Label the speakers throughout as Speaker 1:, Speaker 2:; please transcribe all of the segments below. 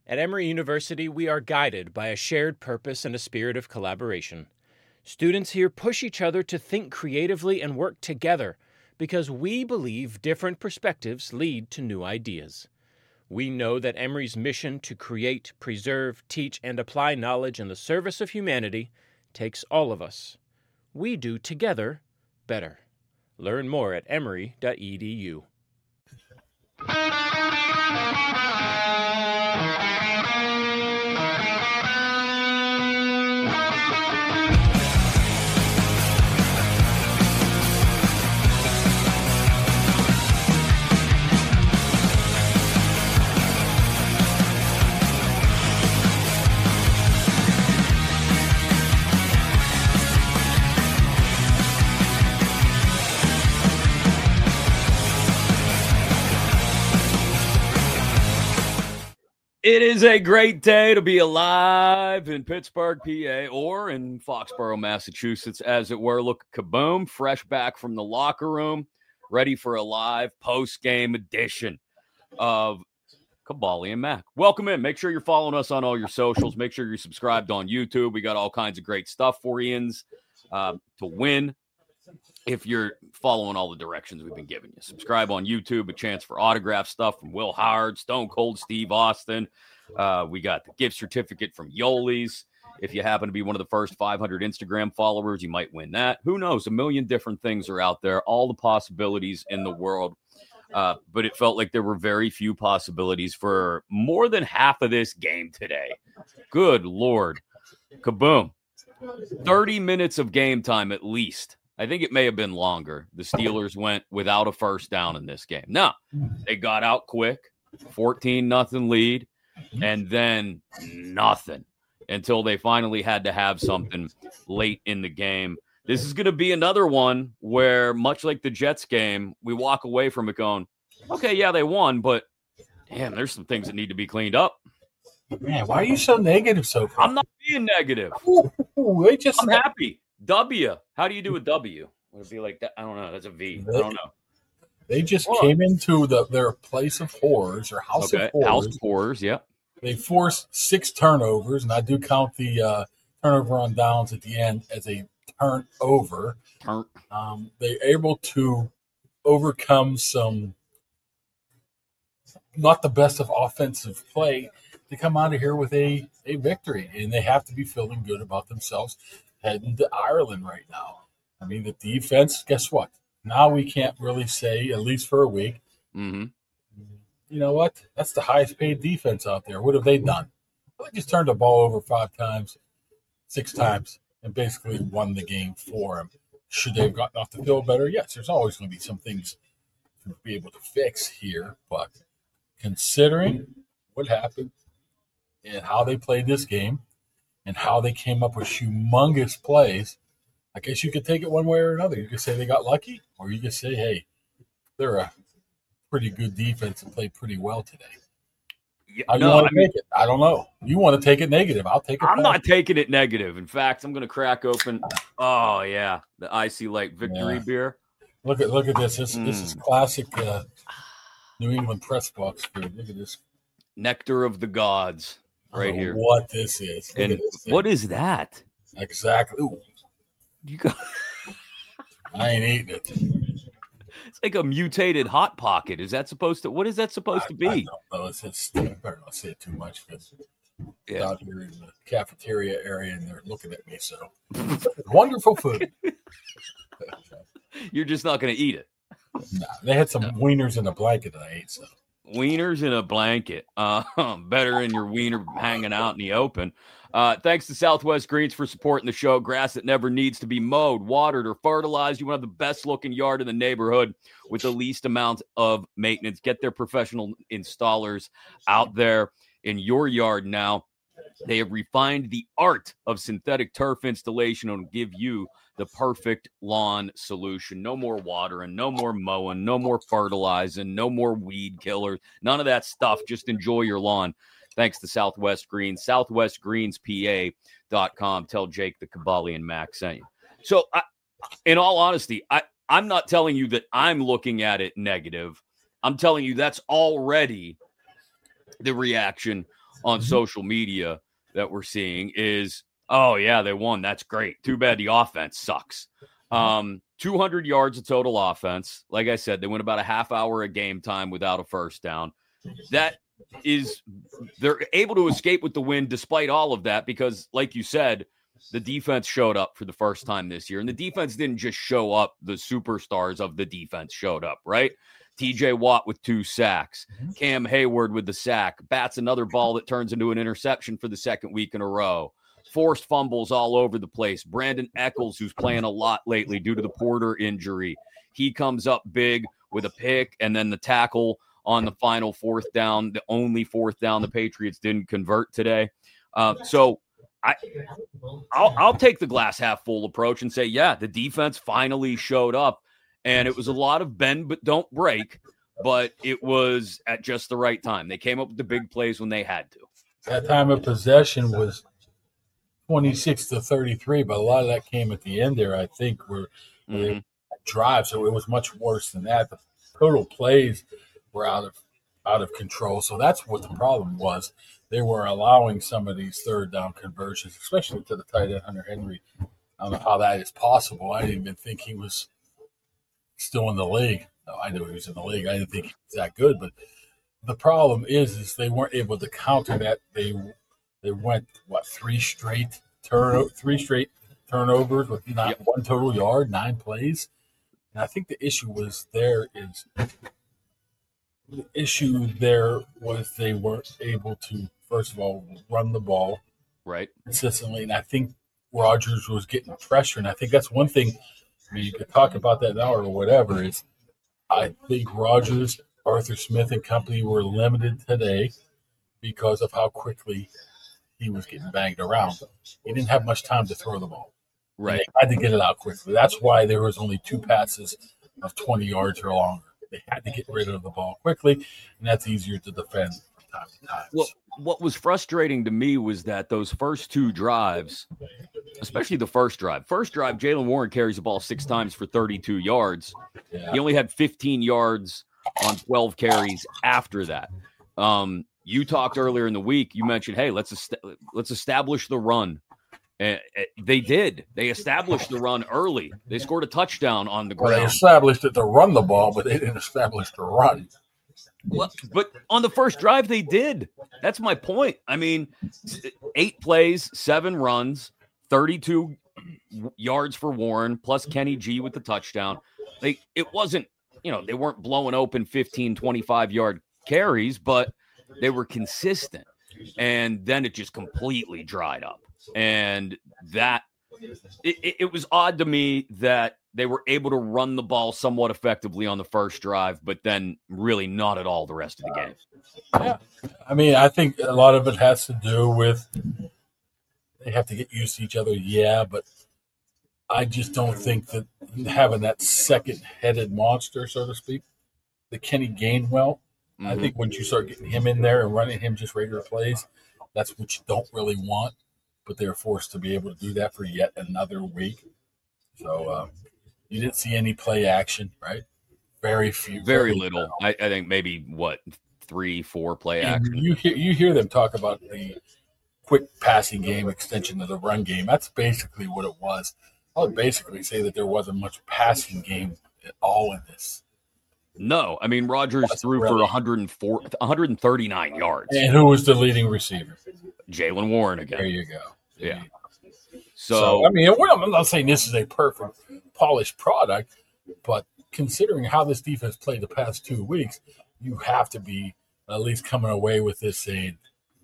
Speaker 1: At Emory University, we are guided by a shared purpose and a spirit of collaboration. Students here push each other to think creatively and work together because we believe different perspectives lead to new ideas. We know that Emory's mission to create, preserve, teach, and apply knowledge in the service of humanity takes all of us. We do together better. Learn more at emory.edu.
Speaker 2: It is a great day to be alive in Pittsburgh, PA, or in Foxborough, Massachusetts, as it were. Look, kaboom, fresh back from the locker room, ready for a live post-game edition of Caballi and Mac. Welcome in. Make sure you're following us on all your socials. Make sure you're subscribed on YouTube. We got all kinds of great stuff for you to win. If you're following all the directions we've been giving you, subscribe on YouTube, a chance for autograph stuff from Will Howard, Stone Cold Steve Austin. We got the gift certificate from Yoli's. If you happen to be one of the first 500 Instagram followers, you might win that. Who knows? A million different things are out there, all the possibilities in the world. But it felt like there were very few possibilities for more than half of this game today. Good Lord. Kaboom. 30 minutes of game time at least. I think it may have been longer. The Steelers went without a first down in this game. Now, they got out quick, 14-0 lead, and then nothing until they finally had to have something late in the game. This is going to be another one where, much like the Jets game, we walk away from it going, okay, yeah, they won, but damn, there's some things that need to be cleaned up.
Speaker 3: Man, why are you so negative so far?
Speaker 2: I'm not being negative.
Speaker 3: I'm
Speaker 2: happy. W. How do you do a W? Would it be like that? I don't know. That's a V. I don't know.
Speaker 3: They just came into their place of horrors or house of horrors.
Speaker 2: House of horrors, yeah.
Speaker 3: They forced 6 turnovers, and I do count the turnover on downs at the end as a turnover. They're able to overcome some not the best of offensive play to come out of here with a victory, and they have to be feeling good about themselves heading to Ireland right now. I mean, the defense, guess what? Now we can't really say, at least for a week, you know what? That's the highest paid defense out there. What have they done? Well, they just turned the ball over 6 times, and basically won the game for them. Should they have gotten off the field better? Yes, there's always going to be some things to be able to fix here, but considering what happened and how they played this game, and how they came up with humongous plays, I guess you could take it one way or another. You could say they got lucky, or you could say, hey, they're a pretty good defense and played pretty well today. Take it? I don't know. You want to take it negative. I'll take it.
Speaker 2: I'm not taking it negative. In fact, I'm going to crack open, the Icy Light Victory beer.
Speaker 3: Look at this. This is classic New England press box food. Look at this.
Speaker 2: Nectar of the Gods. Right here.
Speaker 3: What this is.
Speaker 2: And what is that?
Speaker 3: Exactly. Ooh. I ain't eating it.
Speaker 2: It's like a mutated Hot Pocket. What is that supposed to be?
Speaker 3: I don't know. I better not say it too much because out here in the cafeteria area and they're looking at me. So wonderful food.
Speaker 2: You're just not going to eat it.
Speaker 3: Nah, they had some wieners in a blanket that I ate. So.
Speaker 2: Wieners in a blanket. Better in your wiener hanging out in the open. Thanks to Southwest Greens for supporting the show. Grass that never needs to be mowed, watered, or fertilized. You want to have the best looking yard in the neighborhood with the least amount of maintenance. Get their professional installers out there in your yard now. They have refined the art of synthetic turf installation and give you the perfect lawn solution. No more watering, no more mowing, no more fertilizing, no more weed killers, none of that stuff. Just enjoy your lawn. Thanks to Southwest Greens, southwestgreenspa.com. Tell Jake the Caballi and Mac sent you. So in all honesty, I'm not telling you that I'm looking at it negative. I'm telling you that's already the reaction on social media that we're seeing is, oh, yeah, they won. That's great. Too bad the offense sucks. 200 yards of total offense. Like I said, they went about a half hour of game time without a first down. That is, they're able to escape with the win despite all of that because, like you said, the defense showed up for the first time this year. And the defense didn't just show up. The superstars of the defense showed up, right? TJ Watt with 2 sacks. Cam Hayward with the sack. Bats another ball that turns into an interception for the second week in a row. Forced fumbles all over the place. Brandon Eccles, who's playing a lot lately due to the Porter injury. He comes up big with a pick and then the tackle on the final 4th down, the only 4th down the Patriots didn't convert today. So I'll take the glass half full approach and say, yeah, the defense finally showed up. And it was a lot of bend but don't break, but it was at just the right time. They came up with the big plays when they had to.
Speaker 3: That time of possession was 26-33, but a lot of that came at the end there, I think, where they drive. So it was much worse than that. The total plays were out of control. So that's what the problem was. They were allowing some of these third down conversions, especially to the tight end Hunter Henry. I don't know how that is possible. I didn't even think he was still in the league. No, I knew he was in the league. I didn't think he was that good. But the problem is they weren't able to counter that. They went, 3 straight turnovers with not one total yard, 9 plays. And I think the issue was they weren't able to, first of all, run the ball
Speaker 2: right
Speaker 3: consistently. And I think Rodgers was getting pressure. And I think that's one thing. I mean, you could talk about that now or whatever. Is I think Rodgers, Arthur Smith, and company were limited today because of how quickly he was getting banged around. He didn't have much time to throw the ball.
Speaker 2: Right.
Speaker 3: They had to get it out quickly. That's why there was only 2 passes of 20 yards or longer. They had to get rid of the ball quickly, and that's easier to defend from time to time.
Speaker 2: Well, what was frustrating to me was that those first 2 drives, especially the first drive, Jaylen Warren carries the ball 6 times for 32 yards. Yeah. He only had 15 yards on 12 carries after that. You talked earlier in the week. You mentioned, hey, let's establish the run. And they did. They established the run early. They scored a touchdown on the ground.
Speaker 3: Well, they established it to run the ball, but they didn't establish the run.
Speaker 2: Well, but on the first drive, they did. That's my point. I mean, 8 plays, 7 runs, 32 yards for Warren, plus Kenny G with the touchdown. It wasn't, they weren't blowing open 15, 25-yard carries, but they were consistent. And then it just completely dried up. And that it was odd to me that they were able to run the ball somewhat effectively on the first drive, but then really not at all the rest of the game.
Speaker 3: Yeah. I mean, I think a lot of it has to do with they have to get used to each other. Yeah, but I just don't think that having that second-headed monster, so to speak, the Kenny Gainwell, I think once you start getting him in there and running him just regular plays, that's what you don't really want. But they're forced to be able to do that for yet another week. So you didn't see any play action, right? Very few.
Speaker 2: Very little. I think maybe, 3-4 play action.
Speaker 3: You hear them talk about the quick passing game extension of the run game. That's basically what it was. I would basically say that there wasn't much passing game at all in this.
Speaker 2: No. I mean, Rodgers threw for 139 yards.
Speaker 3: And who was the leading receiver?
Speaker 2: Jaylen Warren again.
Speaker 3: There you go.
Speaker 2: Yeah.
Speaker 3: So I mean, I'm not saying this is a perfect, polished product, but considering how this defense played the past 2 weeks, you have to be at least coming away with this saying,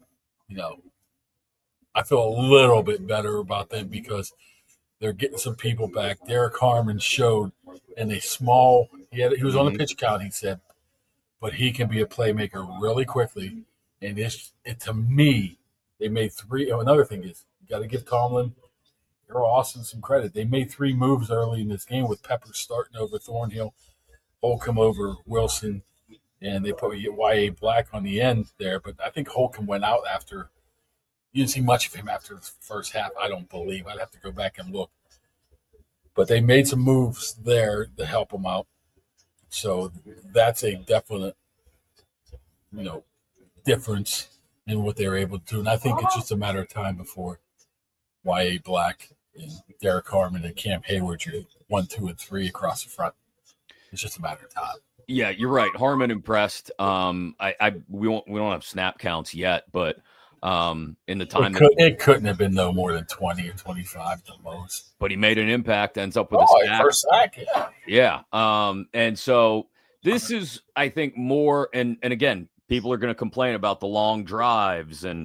Speaker 3: I feel a little bit better about them because they're getting some people back. Derek Harmon showed in a small – he was on the pitch count, he said, but he can be a playmaker really quickly. And to me, they made 3 – another thing is you got to give Tomlin, Earl Austin some credit. They made 3 moves early in this game with Peppers starting over Thornhill, Holcomb over Wilson, and they put Y.A. Black on the end there. But I think Holcomb went out after – you didn't see much of him after the first half, I don't believe. I'd have to go back and look. But they made some moves there to help him out. So that's a definite, difference and what they were able to do. And I think it's just a matter of time before Y.A. Black and Derek Harmon and Cam Hayward are 1, 2, and 3 across the front. It's just a matter of time.
Speaker 2: Yeah, you're right. Harmon impressed. We don't have snap counts yet, but in the time
Speaker 3: it couldn't have been no more than 20 or 25 the most.
Speaker 2: But he made an impact. Ends up with a sack.
Speaker 3: First sack,
Speaker 2: yeah. And so this is, I think, more. And again, people are going to complain about the long drives, and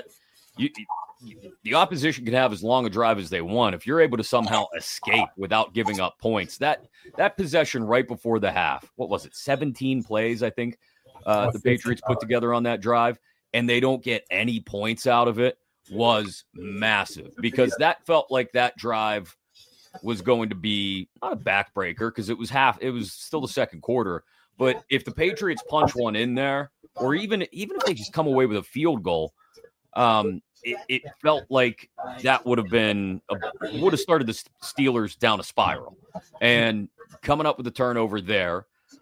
Speaker 2: the opposition can have as long a drive as they want. If you're able to somehow escape without giving up points, that possession right before the half, what was it, 17 plays, I think, the Patriots put together on that drive, and they don't get any points out of it, was massive, because that felt like that drive was going to be not a backbreaker, because it was still the second quarter. But if the Patriots punch one in there, or even if they just come away with a field goal, it felt like that would have started the Steelers down a spiral. And coming up with the turnover there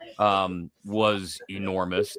Speaker 2: was enormous.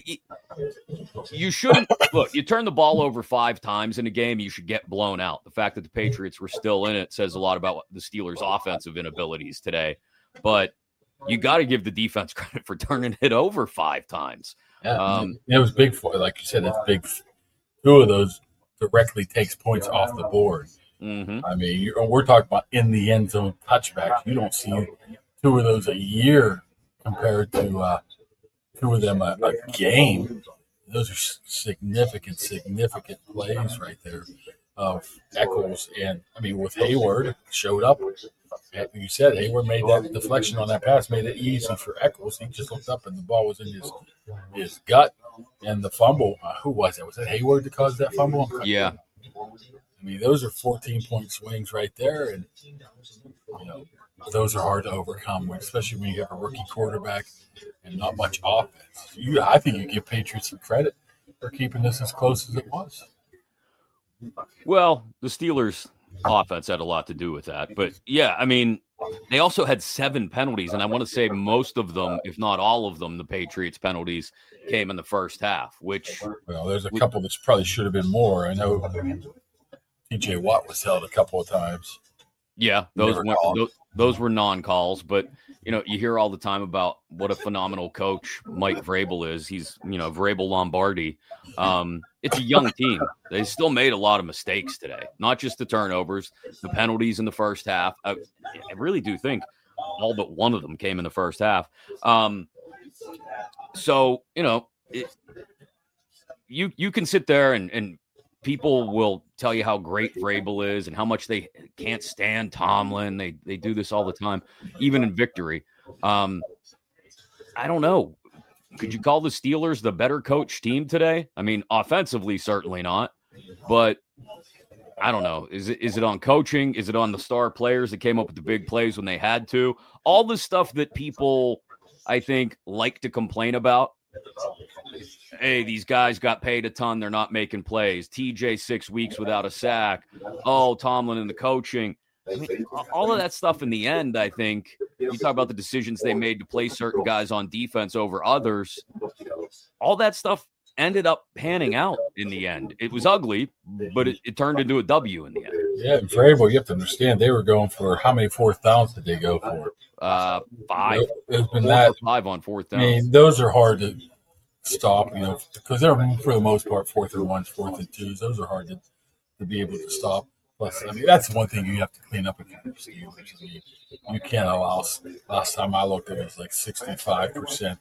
Speaker 2: You shouldn't look. You turn the ball over 5 times in a game, you should get blown out. The fact that the Patriots were still in it says a lot about the Steelers' offensive inabilities today. But you got to give the defense credit for turning it over 5 times.
Speaker 3: Yeah, it was big for, like you said, it's big. 2 of those directly takes points off the board.
Speaker 2: Mm-hmm.
Speaker 3: I mean, we're talking about in the end zone touchbacks. You don't see 2 of those a year compared to 2 of them a game. Those are significant plays right there of Echols. And, I mean, with Hayward showed up. You said Hayward made that deflection on that pass, made it easy for Echols. He just looked up and the ball was in his gut. And the fumble, who was it? Was it Hayward that caused that fumble?
Speaker 2: Yeah.
Speaker 3: I mean, those are 14-point swings right there. And, those are hard to overcome, especially when you have a rookie quarterback and not much offense. I think you give Patriots some credit for keeping this as close as it was.
Speaker 2: Well, the Steelers' offense had a lot to do with that. But, yeah, I mean, they also had 7 penalties, and I want to say most of them, if not all of them, the Patriots' penalties came in the first half, which...
Speaker 3: Well, there's a couple that probably should have been more. I know T.J. Watt was held a couple of times.
Speaker 2: Yeah, those were non-calls, but you hear all the time about what a phenomenal coach Mike Vrabel is. He's Vrabel Lombardi. It's a young team. They still made a lot of mistakes today, not just the turnovers, the penalties in the first half. I really do think all but one of them came in the first half. So you can sit there and people will tell you how great Vrabel is and how much they can't stand Tomlin. They do this all the time, even in victory. I don't know. Could you call the Steelers the better coach team today? I mean, offensively, certainly not. But I don't know. Is it on coaching? Is it on the star players that came up with the big plays when they had to? All the stuff that people, I think, like to complain about. Hey, these guys got paid a ton. They're not making plays. TJ 6 weeks without a sack. Oh, Tomlin and the coaching. I mean, all of that stuff in the end, I think, you talk about the decisions they made to play certain guys on defense over others. All that stuff ended up panning out in the end. It was ugly, but it turned into a W in the end.
Speaker 3: Yeah, and Vrabel, you have to understand, they were going for how many 4th downs did they go for?
Speaker 2: 5.
Speaker 3: It's been that
Speaker 2: 5 on 4th down.
Speaker 3: I mean, those are hard to stop, because they're for the most part 4th and 1s, 4th and 2s. Those are hard to be able to stop. Plus, I mean, that's one thing you have to clean up with your Steelers. I mean, you can't allow. Last time I looked, it was like 65%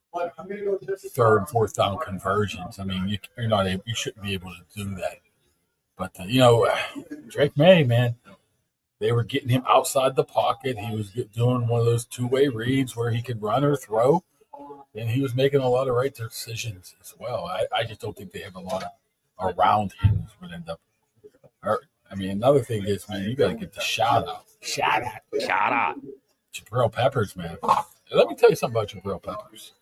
Speaker 3: 3rd and 4th down conversions. I mean, you're not able. You shouldn't be able to do that. But Drake May, man, they were getting him outside the pocket. He was doing one of those 2-way reads where he could run or throw, and he was making a lot of right decisions as well. I just don't think they have a lot of around him that would end up. I mean, another thing is, man, you got to get the shout out.
Speaker 2: Shout out.
Speaker 3: Jabril Peppers, man. Let me tell you something about Jabril Peppers.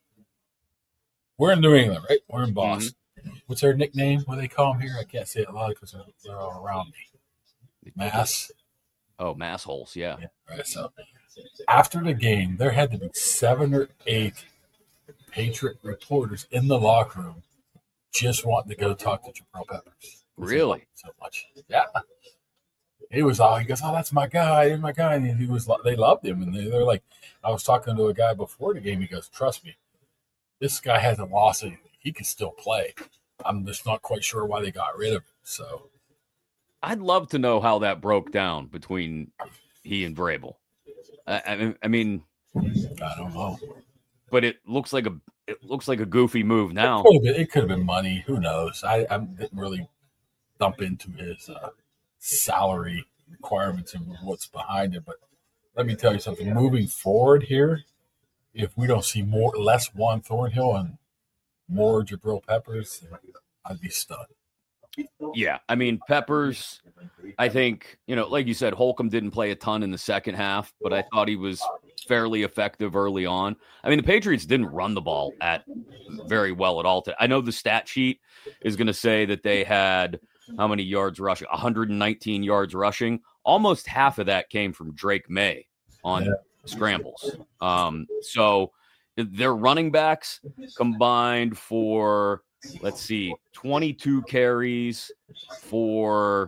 Speaker 3: We're in New England, right? We're in Boston. Mm-hmm. What's their nickname? What do they call them here? I can't say it loud because they're all around me. Mass.
Speaker 2: Oh, mass holes, yeah.
Speaker 3: Right. So after the game, there had to be 7 or 8 Patriot reporters in the locker room just wanting to go talk to Jabril Peppers.
Speaker 2: Really?
Speaker 3: So much. Yeah. He goes, oh, that's my guy. He's my guy. And they loved him. And they're like, I was talking to a guy before the game. He goes, trust me, this guy hasn't lost anything. He can still play. I'm just not quite sure why they got rid of him. So
Speaker 2: I'd love to know how that broke down between he and Vrabel. I mean,
Speaker 3: I don't know.
Speaker 2: But it looks like a goofy move now.
Speaker 3: It could have been money. Who knows? I didn't really dump into his salary requirements and what's behind it. But let me tell you something. Moving forward here, if we don't see less Juan Thornhill and more Jabril Peppers, I'd be stunned.
Speaker 2: Yeah, I mean, Peppers, I think, like you said, Holcomb didn't play a ton in the second half, but I thought he was fairly effective early on. I mean, the Patriots didn't run the ball very well at all. I know the stat sheet is going to say that they had how many yards rushing? 119 yards rushing. Almost half of that came from Drake May on scrambles. So their running backs combined for, let's see, 22 carries for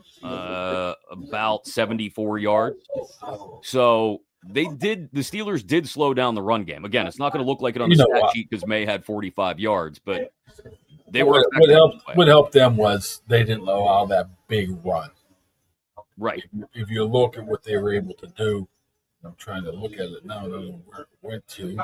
Speaker 2: about 74 yards. So the Steelers did slow down the run game. Again, it's not going to look like it on the stat sheet because May had 45 yards, but they were.
Speaker 3: What helped them was they didn't allow that big run.
Speaker 2: Right.
Speaker 3: If you look at what they were able to do, I'm trying to look at it now. Where it went to.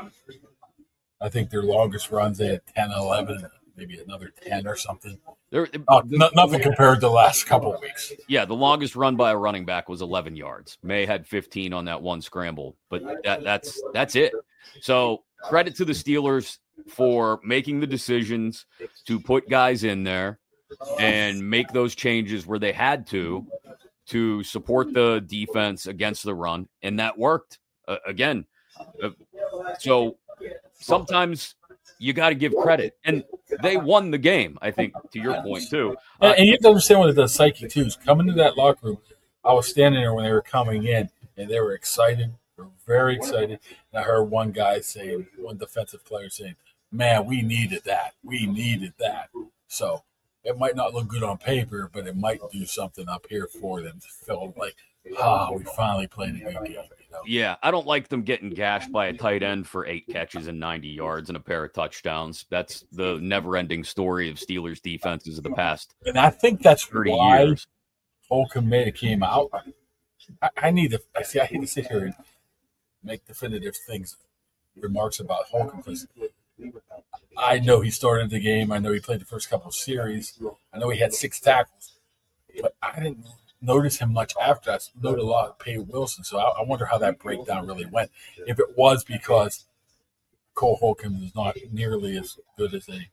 Speaker 3: I think their longest runs, they had 10, 11, maybe another 10 or something. Nothing compared to the last couple of weeks.
Speaker 2: Yeah, the longest run by a running back was 11 yards. May had 15 on that one scramble, but that's it. So credit to the Steelers for making the decisions to put guys in there and make those changes where they had to support the defense against the run, and that worked again. So sometimes you got to give credit, and they won the game. I think to your point too,
Speaker 3: and you have to understand what it does psyche too. Is coming to that locker room. I was standing there when they were coming in, and they were excited. They were very excited. And I heard one defensive player saying, "Man, we needed that. We needed that." So it might not look good on paper, but it might do something up here for them to feel like, we finally played a good game.
Speaker 2: Yeah, I don't like them getting gashed by a tight end for 8 catches and 90 yards and a pair of touchdowns. That's the never-ending story of Steelers defenses of the past.
Speaker 3: And I think that's
Speaker 2: 30
Speaker 3: why
Speaker 2: years.
Speaker 3: Holcomb came out. I hate to sit here and make definitive remarks about Holcomb because I know he started the game. I know he played the first couple of series. I know he had 6 tackles, but I didn't notice him much after. I noted a lot of Peyton Wilson, so I wonder how that breakdown really went. If it was because Cole Holcomb is not nearly as good as a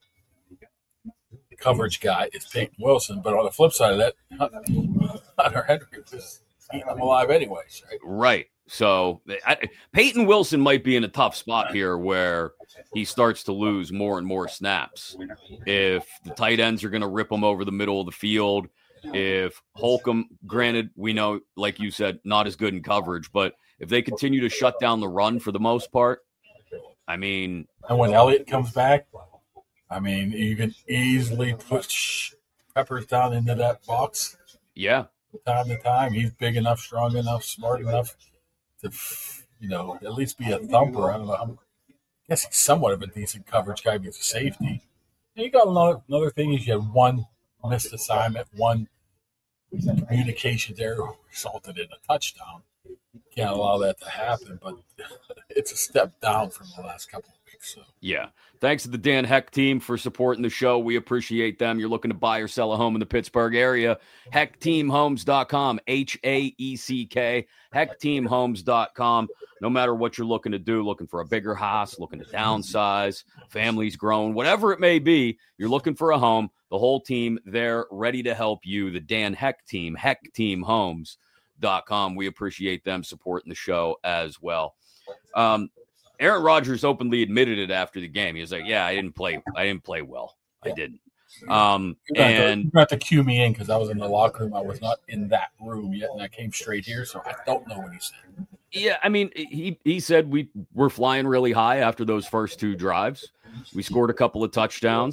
Speaker 3: coverage guy as Peyton Wilson, but on the flip side of that, Hunter Henry was eating him alive anyways, right?
Speaker 2: Right. So Peyton Wilson might be in a tough spot here where he starts to lose more and more snaps. If the tight ends are going to rip him over the middle of the field, if Holcomb, granted, we know, like you said, not as good in coverage, but if they continue to shut down the run for the most part, I mean.
Speaker 3: And when Elliott comes back, I mean, you can easily push Peppers down into that box.
Speaker 2: Yeah.
Speaker 3: Time to time. He's big enough, strong enough, smart enough to, at least be a thumper. I don't know. I guess he's somewhat of a decent coverage guy because of safety. And you got another thing is you have one missed assignment, one communication there resulted in a touchdown. Can't allow that to happen, but it's a step down from the last couple of weeks. So. Yeah.
Speaker 2: Thanks to the Dan Heck team for supporting the show. We appreciate them. You're looking to buy or sell a home in the Pittsburgh area. HeckTeamHomes.com, HAECK, HeckTeamHomes.com. No matter what you're looking to do, looking for a bigger house, looking to downsize, family's grown, whatever it may be, you're looking for a home. The whole team, they're ready to help you. The Dan Heck team, HeckTeamHomes.com. We appreciate them supporting the show as well. Aaron Rodgers openly admitted it after the game. He was like, "Yeah, I didn't play well. I didn't."
Speaker 3: You're going to have to cue me in because I was in the locker room. I was not in that room yet, and I came straight here, so I don't know what he said.
Speaker 2: Yeah, I mean, he said we were flying really high after those first 2 drives. We scored a couple of touchdowns,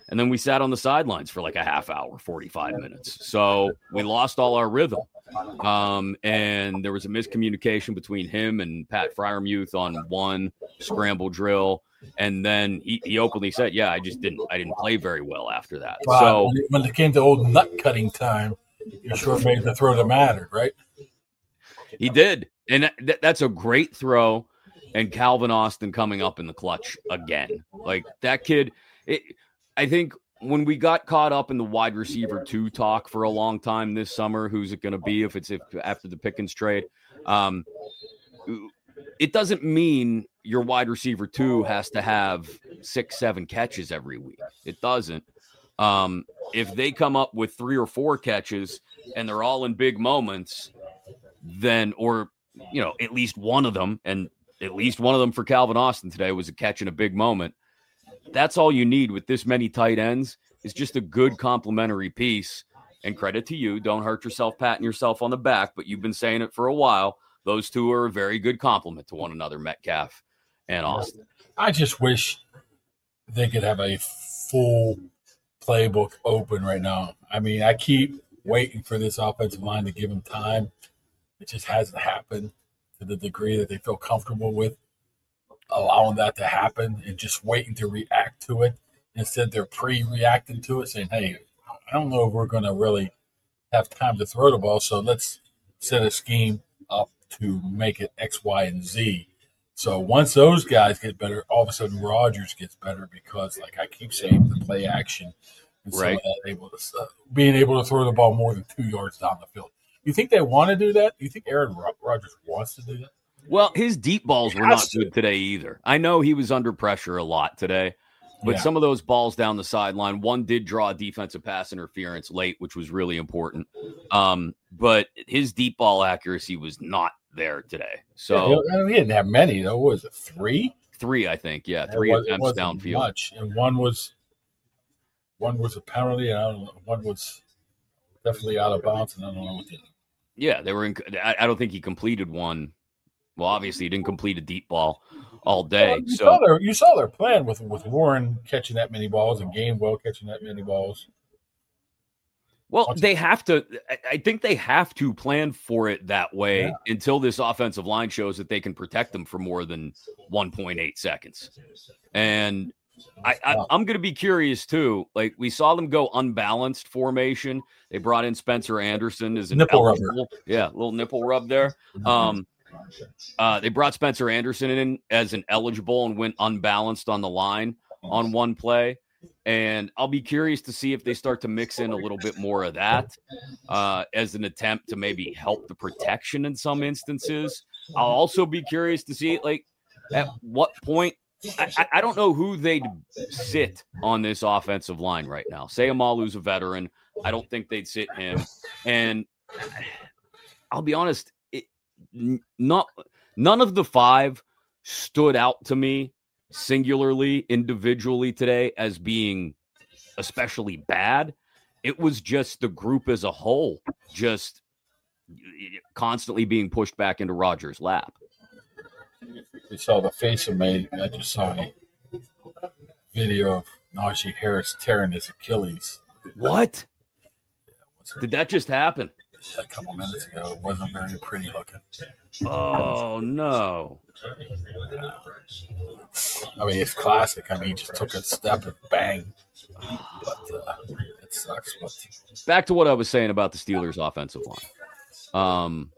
Speaker 2: And then we sat on the sidelines for like a half hour, 45 minutes. So we lost all our rhythm. And there was a miscommunication between him and Pat Fryermuth on one scramble drill. And then he openly said, yeah, I didn't play very well after that.
Speaker 3: Wow.
Speaker 2: So
Speaker 3: when it came to old nut cutting time, you sure made the throw that mattered, right?
Speaker 2: he did. And that's a great throw. And Calvin Austin coming up in the clutch again. Like that kid, I think when we got caught up in the wide receiver 2 talk for a long time this summer, who's it going to be if after the Pickens trade? It doesn't mean your wide receiver 2 has to have 6-7 catches every week. It doesn't. If they come up with 3 or 4 catches and they're all in big moments, then, or, at least one of them, and at least one of them for Calvin Austin today was a catch in a big moment. That's all you need with this many tight ends is just a good complementary piece. And credit to you. Don't hurt yourself patting yourself on the back, but you've been saying it for a while. Those two are a very good complement to one another, Metcalf and Austin.
Speaker 3: I just wish they could have a full playbook open right now. I mean, I keep waiting for this offensive line to give them time. It just hasn't happened to the degree that they feel comfortable with allowing that to happen and just waiting to react to it. Instead, they're pre-reacting to it, saying, hey, I don't know if we're going to really have time to throw the ball, so let's set a scheme up to make it X, Y, and Z. So once those guys get better, all of a sudden Rodgers gets better because, like I keep saying, the play action and
Speaker 2: Right.
Speaker 3: being able to throw the ball more than 2 yards down the field. You think they want to do that? Do you think Aaron Rodgers wants to do that?
Speaker 2: Well, his deep balls were not good today either. I know he was under pressure a lot today, but some of those balls down the sideline, one did draw a defensive pass interference late, which was really important. But his deep ball accuracy was not there today. So
Speaker 3: he didn't have many, though. What was it, 3?
Speaker 2: 3, I think. Yeah, 3 attempts downfield.
Speaker 3: Much. And one was a penalty, and I don't know, one was definitely out of bounds, and I don't know what the other.
Speaker 2: Yeah, they were. I don't think he completed one. Well, obviously, he didn't complete a deep ball all day.
Speaker 3: Well, you saw their plan with Warren catching that many balls and Gainwell catching that many balls.
Speaker 2: Well, they have to. I think they have to plan for it that way until this offensive line shows that they can protect them for more than 1.8 seconds. And I'm going to be curious too. Like we saw them go unbalanced formation. They brought in Spencer Anderson as an
Speaker 3: nipple
Speaker 2: eligible, little nipple rub there. They brought Spencer Anderson in as an eligible and went unbalanced on the line on one play. And I'll be curious to see if they start to mix in a little bit more of that as an attempt to maybe help the protection in some instances. I'll also be curious to see like at what point. I don't know who they'd sit on this offensive line right now. Sayamalu's a veteran. I don't think they'd sit him. And I'll be honest, none of the 5 stood out to me singularly, individually today as being especially bad. It was just the group as a whole, just constantly being pushed back into Rodgers' lap.
Speaker 3: You saw the face of me. I just saw a video of Najee Harris tearing his Achilles.
Speaker 2: What? Did that just happen?
Speaker 3: A couple minutes ago. It wasn't very pretty looking.
Speaker 2: Oh, no.
Speaker 3: I mean, it's classic. I mean, he just took a step and bang. But it sucks. But
Speaker 2: back to what I was saying about the Steelers' offensive line.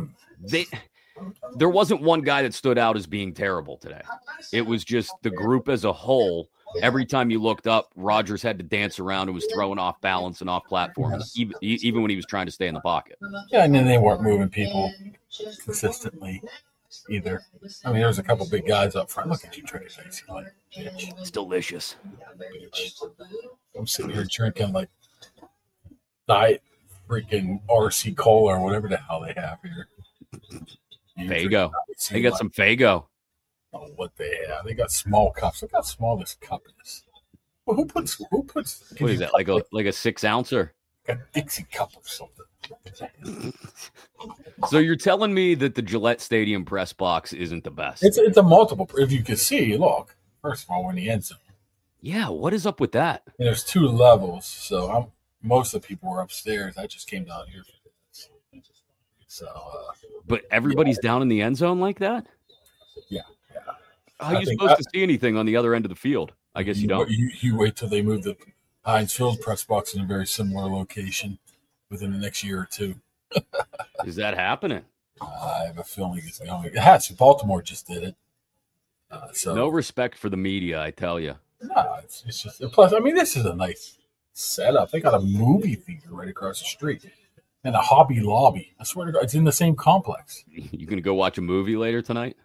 Speaker 2: There wasn't one guy that stood out as being terrible today. It was just the group as a whole. Every time you looked up, Rodgers had to dance around and was throwing off balance and off platform, even when he was trying to stay in the pocket.
Speaker 3: Yeah, and then they weren't moving people consistently either. I mean, there was a couple big guys up front. Look at you drinking things. Like, bitch.
Speaker 2: It's delicious.
Speaker 3: Bitch. I'm sitting here drinking like diet freaking RC Cola or whatever the hell they have here.
Speaker 2: Fago. They got some Fago.
Speaker 3: Oh, what they have? They got small cups. Look how small this cup is. Well, who puts?
Speaker 2: What is that? Like a 6 ouncer?
Speaker 3: A Dixie cup or something.
Speaker 2: So you're telling me that the Gillette Stadium press box isn't the best?
Speaker 3: It's a multiple. If you can see, look. First of all, we're in the end zone.
Speaker 2: Yeah, what is up with that?
Speaker 3: And there's 2 levels, so most of the people were upstairs. I just came down here for this. So,
Speaker 2: But everybody's down in the end zone like that?
Speaker 3: yeah.
Speaker 2: How are you supposed to see anything on the other end of the field? I guess you don't.
Speaker 3: You wait till they move the Heinz Field press box in a very similar location within the next year or 2.
Speaker 2: Is that happening?
Speaker 3: I have a feeling it's going. It has. Baltimore just did it. So
Speaker 2: No respect for the media, I tell you.
Speaker 3: no, it's just. Plus, I mean, this is a nice setup. They got a movie theater right across the street and a Hobby Lobby. I swear to God, it's in the same complex.
Speaker 2: You gonna go watch a movie later tonight?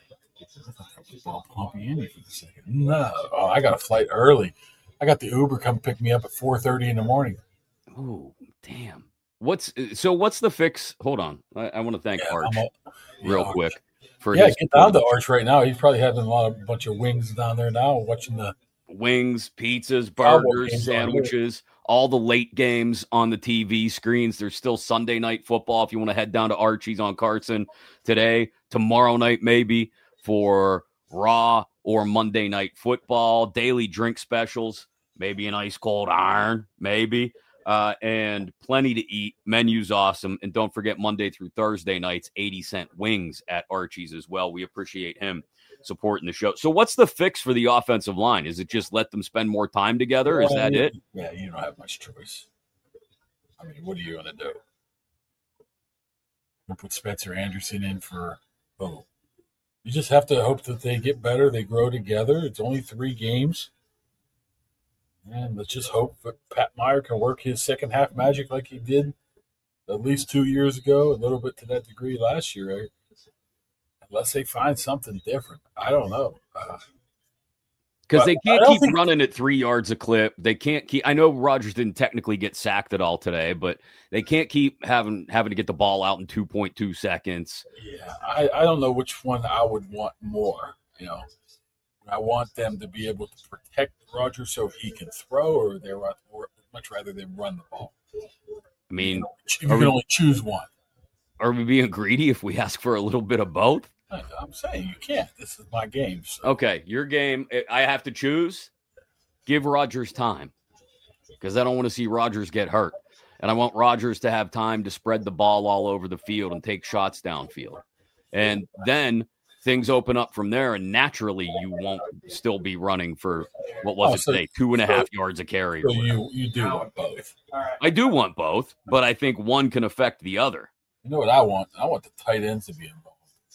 Speaker 3: Pompey Andy for a second. No, I got a flight early. I got the Uber come pick me up at 4:30 in the morning.
Speaker 2: Oh, damn. What's the fix? Hold on. I want to thank Arch real quick for his
Speaker 3: get down to Arch right now. He's probably having a bunch of wings down there now, watching the
Speaker 2: wings, pizzas, burgers, sandwiches, all the late games on the TV screens. There's still Sunday night football if you want to head down to Archie's on Carson today, tomorrow night maybe for Raw or Monday night football, daily drink specials, maybe an ice cold iron, maybe. And plenty to eat. Menu's awesome. And don't forget Monday through Thursday nights, 80-cent wings at Archie's as well. We appreciate him supporting the show. So what's the fix for the offensive line? Is it just let them spend more time together? Is that it?
Speaker 3: Yeah, you don't have much choice. I mean, what are you going to do? You put Spencer Anderson in for, you just have to hope that they get better. They grow together. It's only 3 games. And let's just hope that Pat Meyer can work his second half magic like he did at least 2 years ago, a little bit to that degree last year. Right? Unless they find something different. I don't know.
Speaker 2: Because they can't keep running at 3 yards a clip. They can't keep. I know Rodgers didn't technically get sacked at all today, but they can't keep having to get the ball out in 2.2 seconds.
Speaker 3: Yeah, I don't know which one I would want more. I want them to be able to protect Rodgers so he can throw, or they would much rather they run the ball.
Speaker 2: I mean,
Speaker 3: you can only choose one.
Speaker 2: Are we being greedy if we ask for a little bit of both?
Speaker 3: I'm saying you can't. This is my game. So.
Speaker 2: Okay, your game. I have to choose. Give Rodgers time because I don't want to see Rodgers get hurt. And I want Rodgers to have time to spread the ball all over the field and take shots downfield. And then things open up from there, and naturally you won't still be running for, what was it today, 2.5 yards a carry.
Speaker 3: So you do want both.
Speaker 2: I do want both, but I think one can affect the other.
Speaker 3: You know what I want? I want the tight ends to be involved.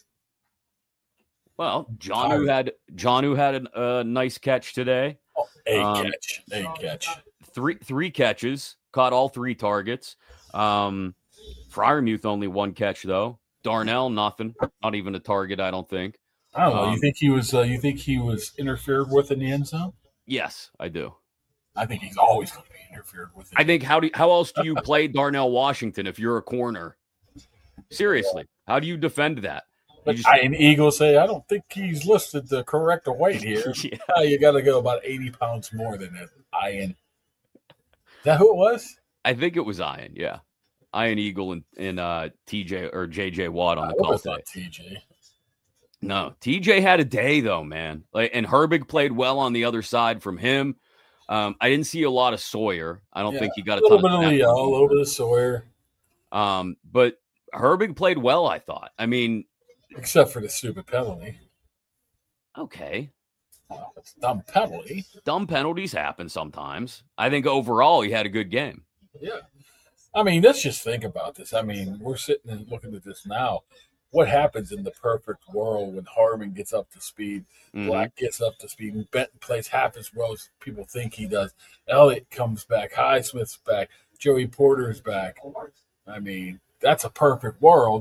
Speaker 2: Well, Jonnu had a nice catch today.
Speaker 3: A catch.
Speaker 2: Three catches, caught all 3 targets. Freiermuth only 1 catch though. Darnell nothing, not even a target. I don't think.
Speaker 3: I don't know. You think he was interfered with in the end zone?
Speaker 2: Yes, I do.
Speaker 3: I think he's always going to be interfered with.
Speaker 2: I think how else do you play Darnell Washington if you're a corner? Seriously, how do you defend that?
Speaker 3: Ian Eagle say, I don't think he's listed the correct weight here. Yeah. You got to go about 80 pounds more than that. Ian. Is that who it was?
Speaker 2: I think it was Ian, yeah. Ian Eagle and TJ or JJ Watt on the call today.
Speaker 3: TJ.
Speaker 2: No, TJ had a day though, man. And Herbig played well on the other side from him. I didn't see a lot of Sawyer. I don't think he got a
Speaker 3: little
Speaker 2: ton
Speaker 3: bit of all over the Sawyer.
Speaker 2: But Herbig played well, I thought. I mean,
Speaker 3: except for the stupid penalty.
Speaker 2: Okay.
Speaker 3: Well, it's a dumb penalty.
Speaker 2: Dumb penalties happen sometimes. I think overall he had a good game.
Speaker 3: Yeah. I mean, let's just think about this. I mean, we're sitting and looking at this now. What happens in the perfect world when Harmon gets up to speed, Black gets up to speed, and Benton plays half as well as people think he does. Elliott comes back, Highsmith's back, Joey Porter's back. I mean, that's a perfect world.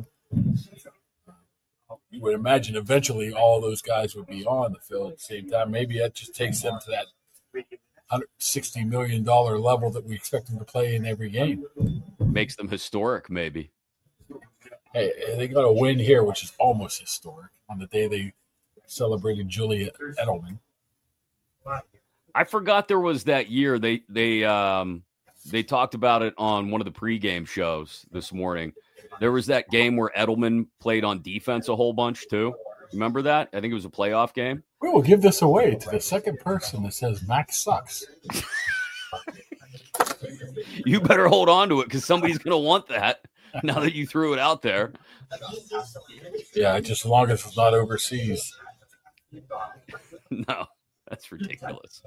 Speaker 3: You would imagine eventually all those guys would be on the field at the same time. Maybe that just takes them to that $160 million level that we expect them to play in every game.
Speaker 2: Makes them historic, maybe.
Speaker 3: Hey, they got a win here, which is almost historic, on the day they celebrated Julian Edelman.
Speaker 2: I forgot there was that year. They talked about it on one of the pregame shows this morning. There was that game where Edelman played on defense a whole bunch too. Remember that? I think it was a playoff game.
Speaker 3: We will give this away to the second person that says Max sucks.
Speaker 2: You better hold on to it because somebody's going to want that now that you threw it out there.
Speaker 3: Yeah, just as long as it's not overseas.
Speaker 2: No, that's ridiculous.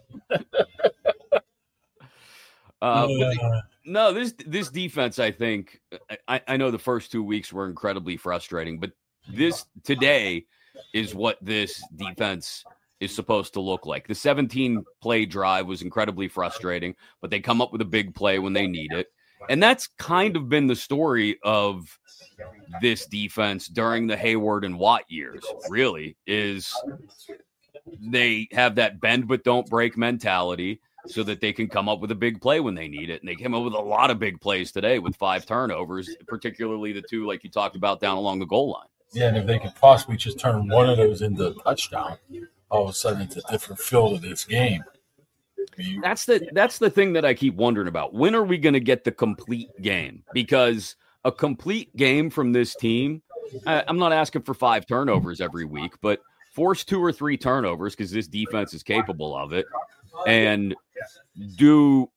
Speaker 2: No, this defense, I think, I know the first 2 weeks were incredibly frustrating, but this today is what this defense is supposed to look like. The 17-play drive was incredibly frustrating, but they come up with a big play when they need it. And that's kind of been the story of this defense during the Hayward and Watt years, really, is they have that bend but don't break mentality so that they can come up with a big play when they need it. And they came up with a lot of big plays today with 5 turnovers, particularly the 2 like you talked about down along the goal line.
Speaker 3: Yeah, and if they could possibly just turn one of those into a touchdown, all of a sudden it's a different feel to this game.
Speaker 2: That's the thing that I keep wondering about. When are we going to get the complete game? Because a complete game from this team, I'm not asking for 5 turnovers every week, but force 2 or 3 turnovers because this defense is capable of it, and do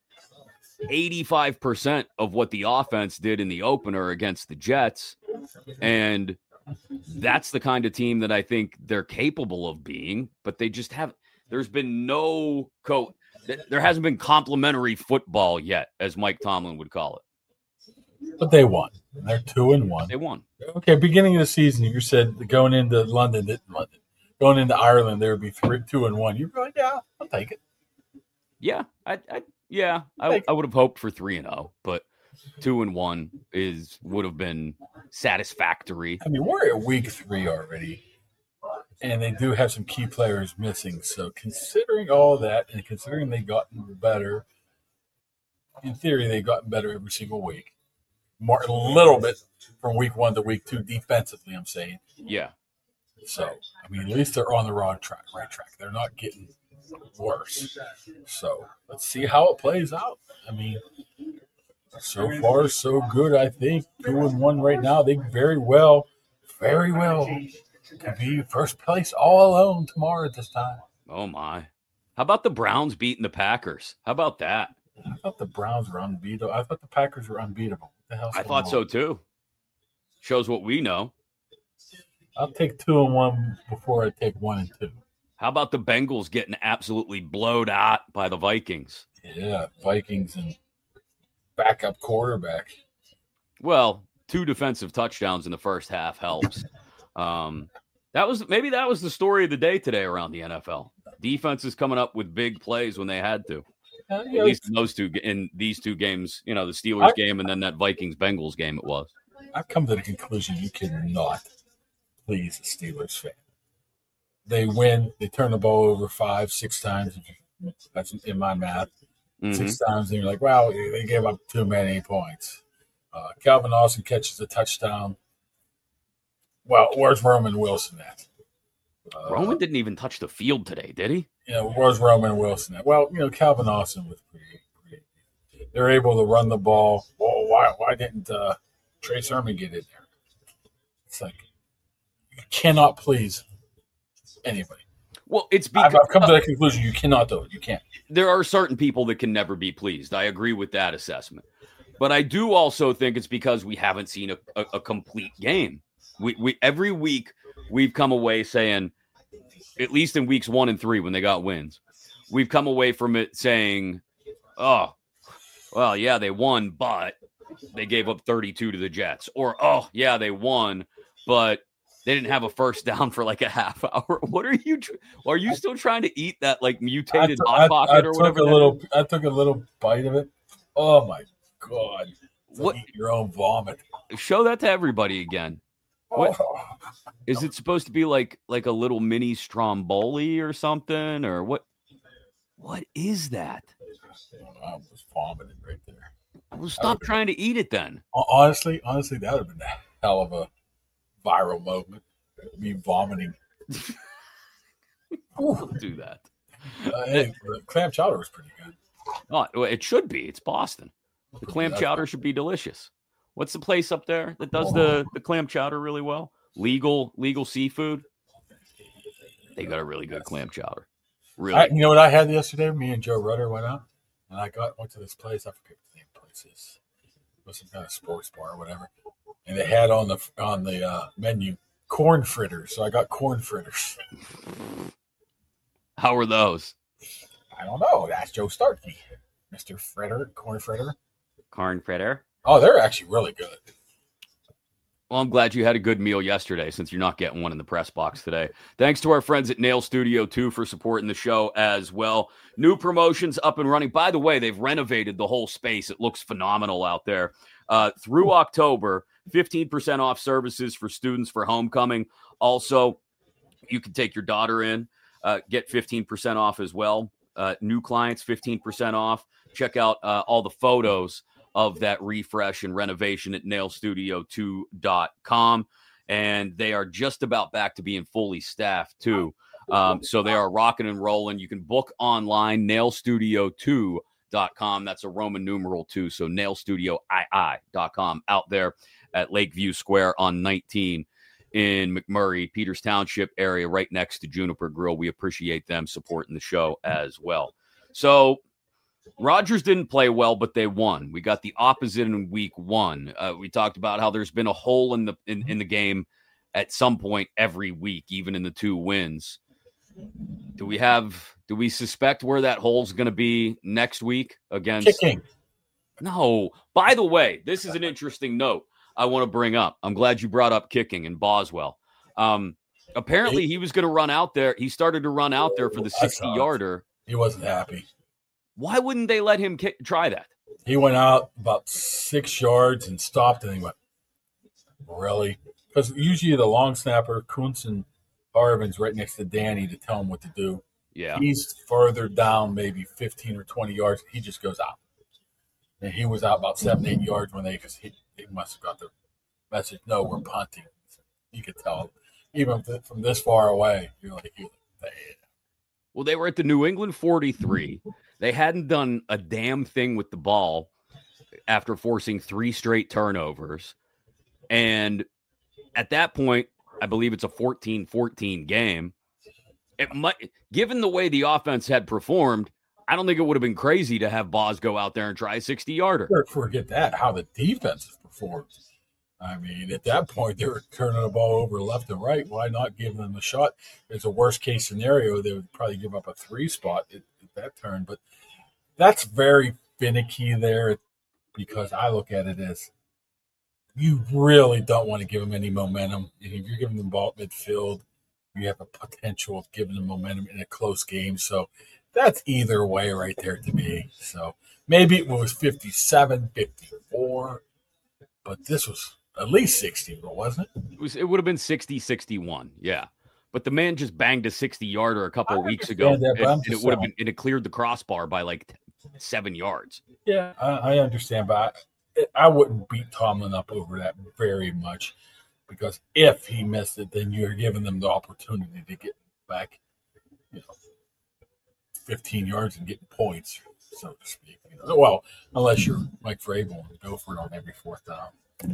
Speaker 2: 85% of what the offense did in the opener against the Jets. And that's the kind of team that I think they're capable of being, but they just have, there's been no there hasn't been complimentary football yet, as Mike Tomlin would call it.
Speaker 3: But they won. They're 2-1.
Speaker 2: They won.
Speaker 3: Okay, beginning of the season, you said going into going into Ireland, there would be 2-1. You'd be like, yeah, I'll take it.
Speaker 2: Yeah, I would have hoped for 3-0, but 2-1 would have been satisfactory.
Speaker 3: I mean, we're at week 3 already, and they do have some key players missing. So considering all that, and considering they've gotten better, in theory, they've gotten better every single week. A little bit from week 1 to week 2 defensively, I'm saying.
Speaker 2: Yeah.
Speaker 3: So, I mean, at least they're on the right track. They're not getting worse. So let's see how it plays out. I mean, so far so good. I think 2-1 right now. They very well could be first place all alone tomorrow at this time.
Speaker 2: Oh my! How about the Browns beating the Packers? How about that?
Speaker 3: I thought the Browns were unbeatable. I thought the Packers were unbeatable. What the hell's
Speaker 2: I thought so too. Shows what we know.
Speaker 3: I'll take 2-1 before I take 1-2.
Speaker 2: How about the Bengals getting absolutely blowed out by the Vikings?
Speaker 3: Yeah, Vikings and backup quarterback.
Speaker 2: Well, 2 defensive touchdowns in the first half helps. That was the story of the day today around the NFL. Defenses coming up with big plays when they had to. At least in these 2 games, the Steelers game and then that Vikings-Bengals game it was.
Speaker 3: I've come to the conclusion you cannot please a Steelers fan. They win, they turn the ball over 5-6 times. That's in my math. 6 times, and you're like, wow, they gave up too many points. Calvin Austin catches a touchdown. Well, where's Roman Wilson at?
Speaker 2: Roman didn't even touch the field today, did he?
Speaker 3: Where's Roman Wilson at? Well, Calvin Austin was pretty. They're able to run the ball. Well, why didn't Trey Sermon get in there? It's like you cannot please anybody.
Speaker 2: Well, it's because
Speaker 3: I've come to that conclusion. You cannot do it. You can't.
Speaker 2: There are certain people that can never be pleased. I agree with that assessment. But I do also think it's because we haven't seen a complete game. We every week we've come away saying, at least in weeks 1 and 3 when they got wins, we've come away from it saying, oh, well, yeah, they won, but they gave up 32 to the Jets. Or, oh, yeah, they won, but they didn't have a first down for like a half hour. What are you? Are you still trying to eat that like mutated hot pocket or whatever?
Speaker 3: I took a little bite of it. Oh my God!
Speaker 2: What?
Speaker 3: Eat your own vomit.
Speaker 2: Show that to everybody again. What is it supposed to be like a little mini Stromboli or something or what? What is that?
Speaker 3: I was vomiting right there.
Speaker 2: Well, stop trying to eat it then.
Speaker 3: Honestly, that would have been a hell of a viral moment. Me vomiting.
Speaker 2: Don't do that.
Speaker 3: Hey, the clam chowder was pretty good.
Speaker 2: Oh, it should be. It's Boston. The clam chowder should be delicious. What's the place up there that does the clam chowder really well? Legal seafood. They got a really good clam chowder. Really.
Speaker 3: You know what I had yesterday? Me and Joe Rudder went out, and went to this place. I forget what the name of the place is. It was some kind of sports bar or whatever. And they had on the menu corn fritters. So I got corn fritters.
Speaker 2: How were those?
Speaker 3: I don't know. That's Joe Starkey, Mr. Fritter, corn fritter.
Speaker 2: Corn fritter.
Speaker 3: Oh, they're actually really good.
Speaker 2: Well, I'm glad you had a good meal yesterday since you're not getting one in the press box today. Thanks to our friends at Nail Studio 2 for supporting the show as well. New promotions up and running. By the way, they've renovated the whole space. It looks phenomenal out there. Through October, 15% off services for students for homecoming. Also, you can take your daughter in, get 15% off as well. New clients, 15% off. Check out all the photos of that refresh and renovation at nailstudio2.com. And they are just about back to being fully staffed, too. So they are rocking and rolling. You can book online, nailstudio2.com. That's a Roman numeral 2. So nailstudioi.com out there at Lakeview Square on 19 in McMurray, Peters Township area, right next to Juniper Grill. We appreciate them supporting the show as well. So Rogers didn't play well, but they won. We got the opposite in week 1. We talked about how there's been a hole in the game at some point every week, even in the 2 wins. Do we suspect where that hole's going to be next week against?
Speaker 3: Kicking.
Speaker 2: No. By the way, this is an interesting note I want to bring up. I'm glad you brought up kicking in Boswell. Apparently, he was going to run out there. He started to run out there for the 60-yarder.
Speaker 3: He wasn't happy.
Speaker 2: Why wouldn't they let him try that?
Speaker 3: He went out about 6 yards and stopped, and he went, really? Because usually the long snapper, Kuntz and Harvin's right next to Danny to tell him what to do.
Speaker 2: Yeah.
Speaker 3: He's further down, maybe 15 or 20 yards. He just goes out. And he was out about 7-8 yards when because he must have got the message, no, we're punting. You could tell, even from this far away, you're like, damn.
Speaker 2: Well, they were at the New England 43. They hadn't done a damn thing with the ball after forcing 3 straight turnovers. And at that point, I believe it's a 14-14 game. Given the way the offense had performed, I don't think it would have been crazy to have Boz go out there and try a 60-yarder.
Speaker 3: Forget that, how the defense has performed. I mean, at that point, they were turning the ball over left and right. Why not give them a shot? It's a worst-case scenario. They would probably give up a 3 spot at that turn. But that's very finicky there because I look at it as you really don't want to give them any momentum. If you're giving them the ball at midfield, you have a potential of giving them momentum in a close game. So that's either way right there to me. So maybe it was 57, 54, but this was at least 60, wasn't it?
Speaker 2: It would have been 60-61, yeah. But the man just banged a 60-yarder a couple of weeks ago, and it cleared the crossbar by like 7 yards.
Speaker 3: Yeah, I understand, but I wouldn't beat Tomlin up over that very much because if he missed it, then you're giving them the opportunity to get back, 15 yards and getting points, so to speak. Well, unless you're Mike Vrabel and go for it on every 4th down.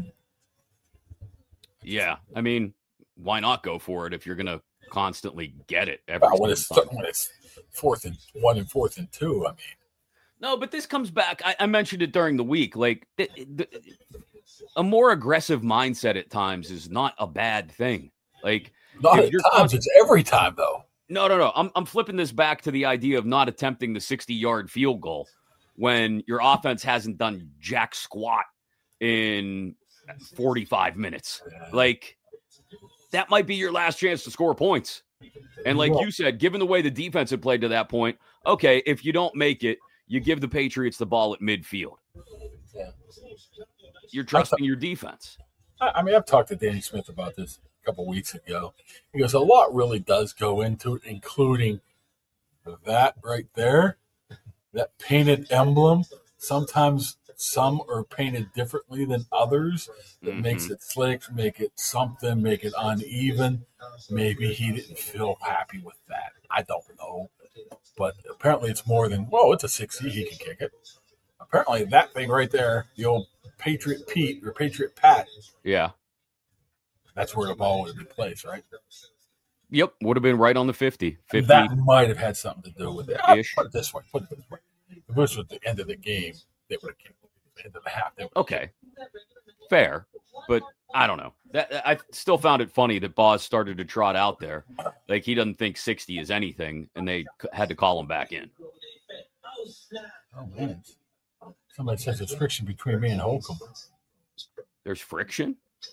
Speaker 2: Yeah, I mean, why not go for it if you're going to constantly get it
Speaker 3: when it's 4th and 1 and 4th and 2? I mean,
Speaker 2: no, but this comes back. I mentioned it during the week. Like a more aggressive mindset at times is not a bad thing. Like
Speaker 3: not at times, it's every time though.
Speaker 2: No. I'm flipping this back to the idea of not attempting the 60-yard field goal when your offense hasn't done jack squat in 45 minutes. Like that might be your last chance to score points. And like you said, given the way the defense had played to that point, okay, if you don't make it, you give the Patriots the ball at midfield.
Speaker 3: Yeah.
Speaker 2: You're trusting your defense.
Speaker 3: I mean, I've talked to Danny Smith about this a couple weeks ago. He goes, a lot really does go into it, including that right there, that painted emblem. Sometimes some are painted differently than others. That makes it slick, make it something, make it uneven. Maybe he didn't feel happy with that. I don't know. But apparently it's more than, it's a 60, he can kick it. Apparently that thing right there, the old Patriot Pete or Patriot Pat.
Speaker 2: Yeah.
Speaker 3: That's where the ball would be placed, right?
Speaker 2: Yep, would have been right on the 50. 50.
Speaker 3: That might have had something to do with it.
Speaker 2: Ish.
Speaker 3: Put it this way. If it was at the end of the game, they would have came at the end of the half.
Speaker 2: Okay, fair, but I don't know. I still found it funny that Boz started to trot out there. Like, he doesn't think 60 is anything, and they had to call him back in.
Speaker 3: Oh, man. Somebody says there's friction between me and Holcomb.
Speaker 2: There's friction?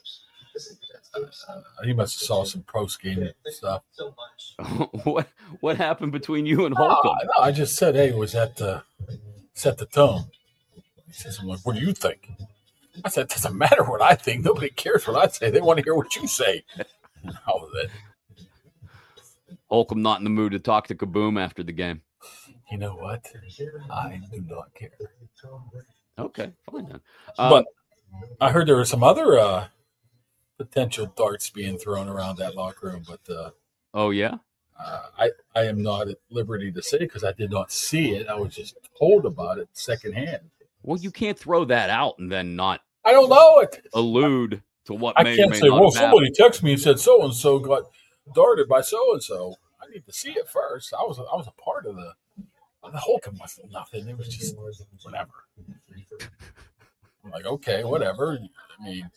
Speaker 3: He must have saw some post-game stuff.
Speaker 2: What happened between you and Holcomb?
Speaker 3: No, I just said, hey, was that set the tone? He says, I'm like, what do you think? I said, it doesn't matter what I think. Nobody cares what I say. They want to hear what you say. How was it?
Speaker 2: Holcomb not in the mood to talk to Kaboom after the game.
Speaker 3: You know what? I do not care.
Speaker 2: Okay, fine then.
Speaker 3: But I heard there were some other potential darts being thrown around that locker room. But
Speaker 2: oh, yeah?
Speaker 3: I am not at liberty to say because I did not see it. I was just told about it secondhand.
Speaker 2: Well, you can't throw that out and then not
Speaker 3: I don't know it.
Speaker 2: allude to what
Speaker 3: I
Speaker 2: may
Speaker 3: can't
Speaker 2: or may
Speaker 3: say,
Speaker 2: not
Speaker 3: well,
Speaker 2: have
Speaker 3: somebody texted me and said so-and-so got darted by so-and-so. I need to see it first. I was a part of the Holcomb wasn't nothing. It was just whatever. I'm like, okay, whatever. I mean,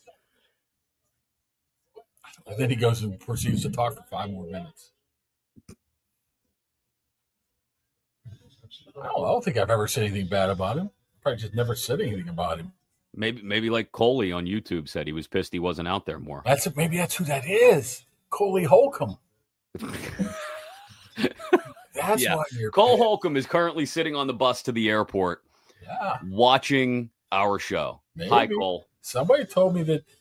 Speaker 3: and then he goes and proceeds to talk for 5 more minutes. I don't think I've ever said anything bad about him. Probably just never said anything about him.
Speaker 2: Maybe like Coley on YouTube said he was pissed he wasn't out there more.
Speaker 3: Maybe that's who that is. Coley Holcomb. That's
Speaker 2: Yeah.
Speaker 3: why you're
Speaker 2: Cole
Speaker 3: pissed.
Speaker 2: Holcomb is currently sitting on the bus to the airport watching our show.
Speaker 3: Maybe.
Speaker 2: Hi, Cole.
Speaker 3: Somebody told me that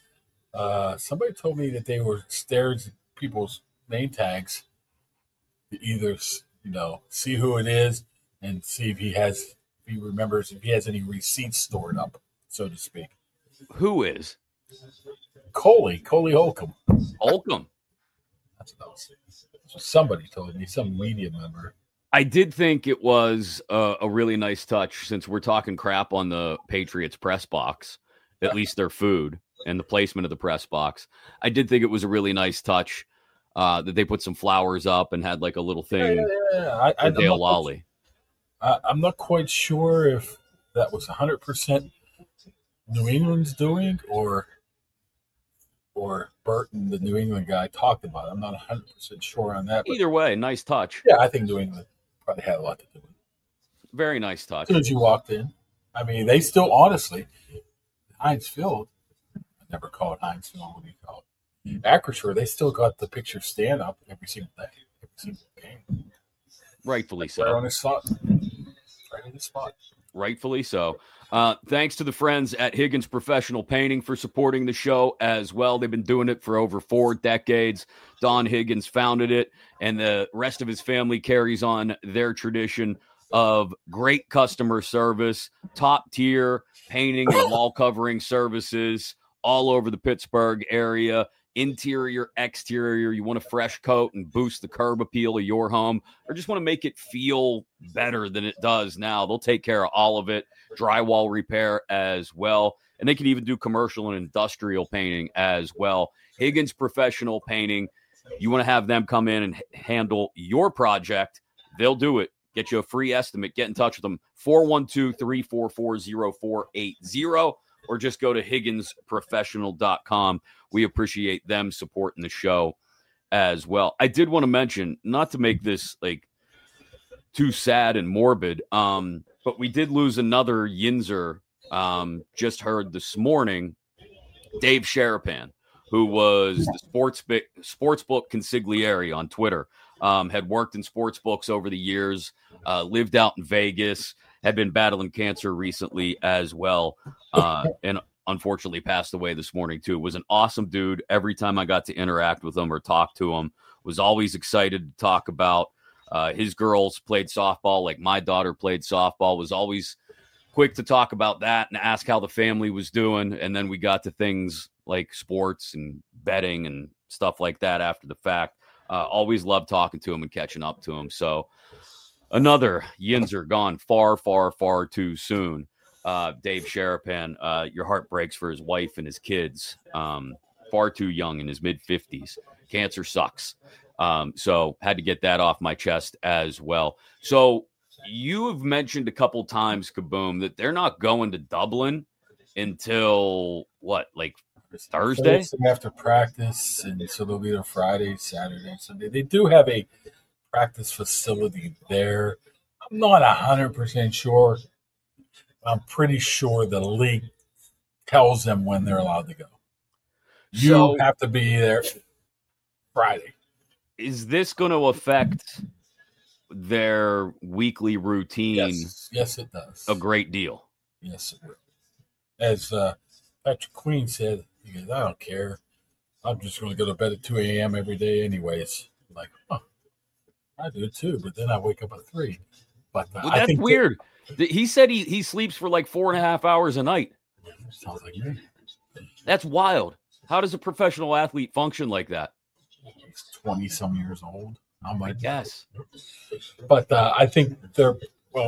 Speaker 3: they were staring at people's name tags to either see who it is and see if he remembers if he has any receipts stored up, so to speak.
Speaker 2: Who is?
Speaker 3: Coley Holcomb.
Speaker 2: Holcomb.
Speaker 3: That's what somebody told me, some media member.
Speaker 2: I did think it was a really nice touch since we're talking crap on the Patriots press box, at least their food and the placement of the press box. I did think it was a really nice touch that they put some flowers up and had like a little thing for Dale Lally.
Speaker 3: I'm not quite sure if that was 100% New England's doing or Burton, the New England guy, talked about it. I'm not 100% sure on that. But
Speaker 2: Either way, nice touch.
Speaker 3: yeah, I think New England probably had a lot to do with it.
Speaker 2: Very nice touch.
Speaker 3: As soon as you walked in, I mean, they still, honestly, Heinz Field, I never call it Heinz Field. What do you call it? Acrisure, they still got the picture stand up every single day, every single game.
Speaker 2: Rightfully
Speaker 3: Right
Speaker 2: so.
Speaker 3: on his spot. Right in his spot.
Speaker 2: Rightfully so. Thanks to the friends at Higgins Professional Painting for supporting the show as well. They've been doing it for over 4 decades. Don Higgins founded it, and the rest of his family carries on their tradition of great customer service, top tier painting and wall covering services all over the Pittsburgh area. Interior, exterior, you want a fresh coat and boost the curb appeal of your home, or just want to make it feel better than it does now. They'll take care of all of it. Drywall repair as well. And they can even do commercial and industrial painting as well. Higgins Professional Painting. You want to have them come in and handle your project. They'll do it. Get you a free estimate. Get in touch with them. 412-344-0480. Or just go to higginsprofessional.com. We appreciate them supporting the show as well. I did want to mention, not to make this like too sad and morbid, but we did lose another Yinzer. Just heard this morning, Dave Sharapan, who was the sportsbook consigliere on Twitter, had worked in sports books over the years, lived out in Vegas, had been battling cancer recently as well, and unfortunately passed away this morning too. Was an awesome dude. Every time I got to interact with him or talk to him, was always excited to talk about his girls played softball like my daughter played softball, was always quick to talk about that and ask how the family was doing. And then we got to things like sports and betting and stuff like that after the fact. Always loved talking to him and catching up to him. So another Yinzer gone far, far, far too soon. Dave Sharapan, your heart breaks for his wife and his kids. Far too young, in his mid-50s. Cancer sucks. So had to get that off my chest as well. So you have mentioned a couple times, Kaboom, that they're not going to Dublin until what, like Thursday
Speaker 3: after practice, and so they'll be there Friday, Saturday, Sunday. They do have a practice facility there. I'm not 100% sure. I'm pretty sure the league tells them when they're allowed to go. You have to be there Friday.
Speaker 2: Is this going to affect their weekly routine?
Speaker 3: Yes, it does.
Speaker 2: A great deal.
Speaker 3: Yes, it will. As Patrick Queen said, he goes, I don't care. I'm just going to go to bed at 2 a.m. every day anyways. I'm like, I do too, but then I wake up at 3. But
Speaker 2: that's weird. He said he sleeps for like 4.5 hours a night.
Speaker 3: Sounds like me.
Speaker 2: That's wild. How does a professional athlete function like that?
Speaker 3: He's 20-some years old.
Speaker 2: I guess.
Speaker 3: But I think they'll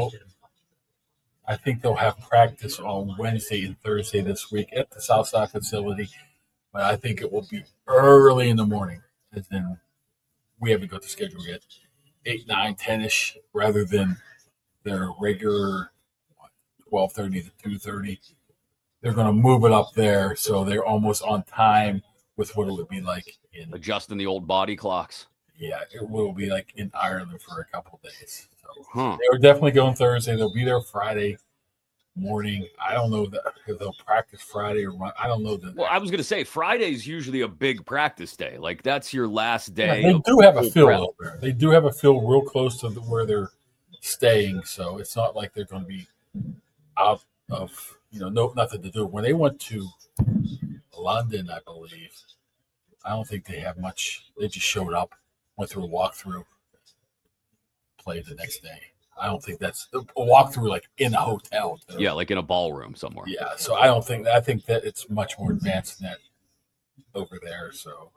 Speaker 3: have practice on Wednesday and Thursday this week at the Southside facility. But I think it will be early in the morning. As in, we haven't got the schedule yet. 8, 9, 10-ish, rather than their regular 12:30 to 2:30. They're going to move it up there, so they're almost on time with what it would be like in
Speaker 2: adjusting the old body clocks.
Speaker 3: Yeah, it will be like in Ireland for a couple of days. So they were definitely going Thursday. They'll be there Friday morning. I don't know if they'll practice Friday or run. I don't know that.
Speaker 2: Well, I was going to say Friday's usually a big practice day. Like that's your last day.
Speaker 3: Yeah, they do have a field over there. They do have a field real close to where they're staying, so it's not like they're going to be out of nothing to do. When they went to London, I believe, I don't think they have much. They just showed up, went through a walkthrough, played the next day. I don't think that's a walkthrough like in a hotel.
Speaker 2: Yeah, like in a ballroom somewhere.
Speaker 3: Yeah, so I think that it's much more advanced than that over there. So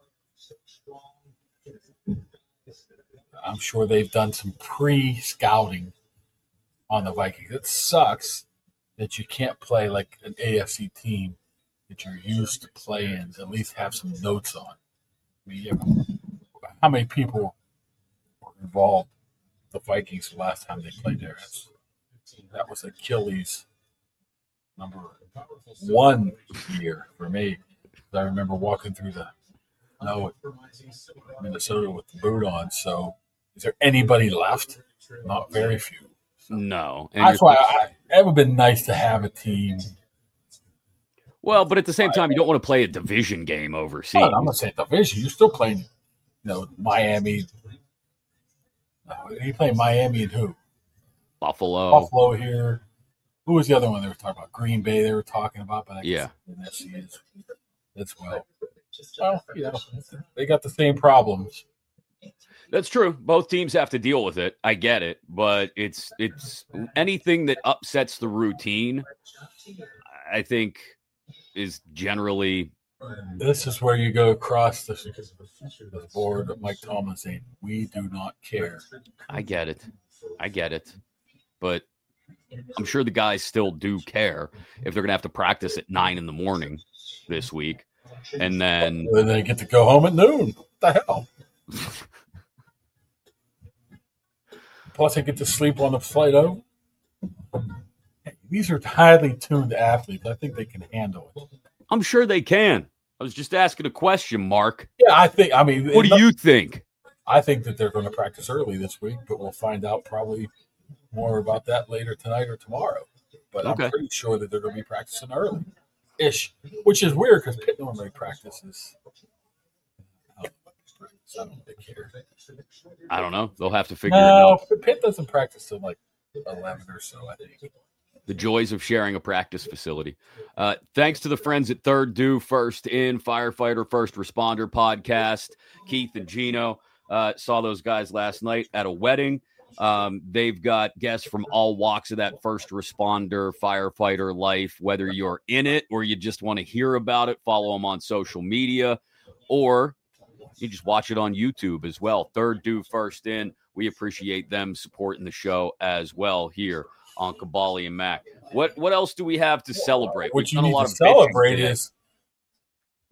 Speaker 3: I'm sure they've done some pre-scouting on the Vikings. It sucks that you can't play like an AFC team that you're used to playing, at least have some notes on. I mean, how many people were involved with the Vikings the last time they played there? That was Achilles' number 1 year for me. I remember walking through the snow at Minnesota with the boot on. So is there anybody left? Not very few.
Speaker 2: No.
Speaker 3: And that's why it would have been nice to have a team.
Speaker 2: Well, but at the same time, you don't want to play a division game overseas.
Speaker 3: No, I'm not saying division. You're still playing, Miami. You playing Miami and who?
Speaker 2: Buffalo
Speaker 3: here. Who was the other one they were talking about? Green Bay they were talking about, but I guess NFC is as well. Well, they got the same problems.
Speaker 2: That's true. Both teams have to deal with it. I get it, but it's anything that upsets the routine, I think, is generally.
Speaker 3: This is where you go across the board of Mike Tomlin saying, "We do not care."
Speaker 2: I get it, but I'm sure the guys still do care if they're going to have to practice at 9 a.m. this week, and then
Speaker 3: they get to go home at noon. What the hell? Plus, they get to sleep on the flight over. These are highly tuned athletes. I think they can handle it.
Speaker 2: I'm sure they can. I was just asking a question, Mark.
Speaker 3: Yeah, what
Speaker 2: do you think?
Speaker 3: I think that they're going to practice early this week, but we'll find out probably more about that later tonight or tomorrow. But I'm pretty sure that they're going to be practicing early-ish, which is weird because Pitt normally practices. I don't think care.
Speaker 2: I don't know. They'll have to figure it out.
Speaker 3: No, Pitt doesn't practice till like 11 or so, I think.
Speaker 2: The joys of sharing a practice facility. Thanks to the friends at Third Do First In, Firefighter First Responder Podcast, Keith and Gino. Saw those guys last night at a wedding. They've got guests from all walks of that first responder, firefighter life, whether you're in it or you just want to hear about it, follow them on social media, or you just watch it on YouTube as well. Third Do First In. We appreciate them supporting the show as well here on Kabali and Mac. What else do we have to celebrate?
Speaker 3: What you need to celebrate is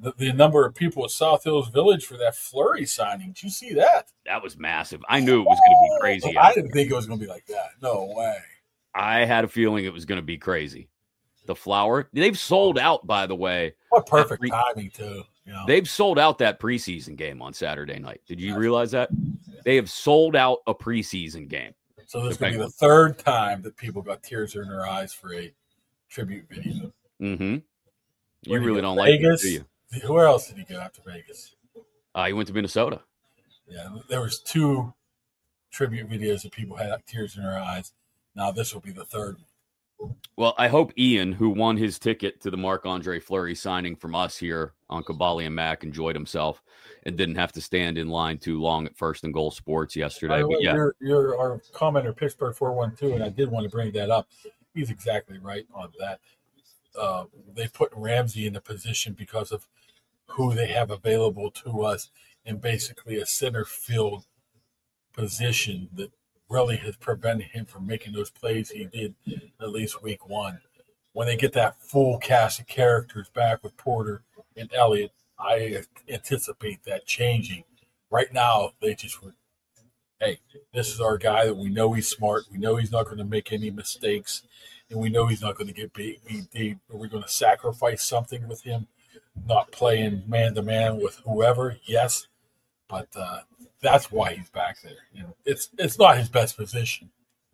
Speaker 3: the number of people at South Hills Village for that Fleury signing. Did you see that?
Speaker 2: That was massive. I knew it was going to be crazy.
Speaker 3: I didn't think it was going to be like that. No way.
Speaker 2: I had a feeling it was going to be crazy. The Flower, they've sold out, by the way.
Speaker 3: What perfect timing, too. You know?
Speaker 2: They've sold out that preseason game on Saturday night. Did you realize that? They have sold out a preseason game.
Speaker 3: So this is going to be the third time that people got tears in their eyes for a tribute video.
Speaker 2: Mm-hmm. You really don't like it, do you?
Speaker 3: Where else did he go after Vegas?
Speaker 2: He went to Minnesota.
Speaker 3: Yeah, there was 2 tribute videos that people had tears in their eyes. Now this will be the third one.
Speaker 2: Well, I hope Ian, who won his ticket to the Marc-Andre Fleury signing from us here on Cavalli and Mac, enjoyed himself and didn't have to stand in line too long at First and Goal Sports yesterday. But yeah,
Speaker 3: you're our commenter, Pittsburgh 412, and I did want to bring that up. He's exactly right on that. They put Ramsey in a position because of who they have available to us in basically a center field position that really has prevented him from making those plays he did at least week 1. When they get that full cast of characters back with Porter and Elliott, I anticipate that changing. Right now, they just were, hey, this is our guy that we know he's smart. We know he's not going to make any mistakes, and we know he's not going to get beat. We're going to sacrifice something with him, not playing man-to-man with whoever, yes, but that's why he's back there. You know, it's not his best position.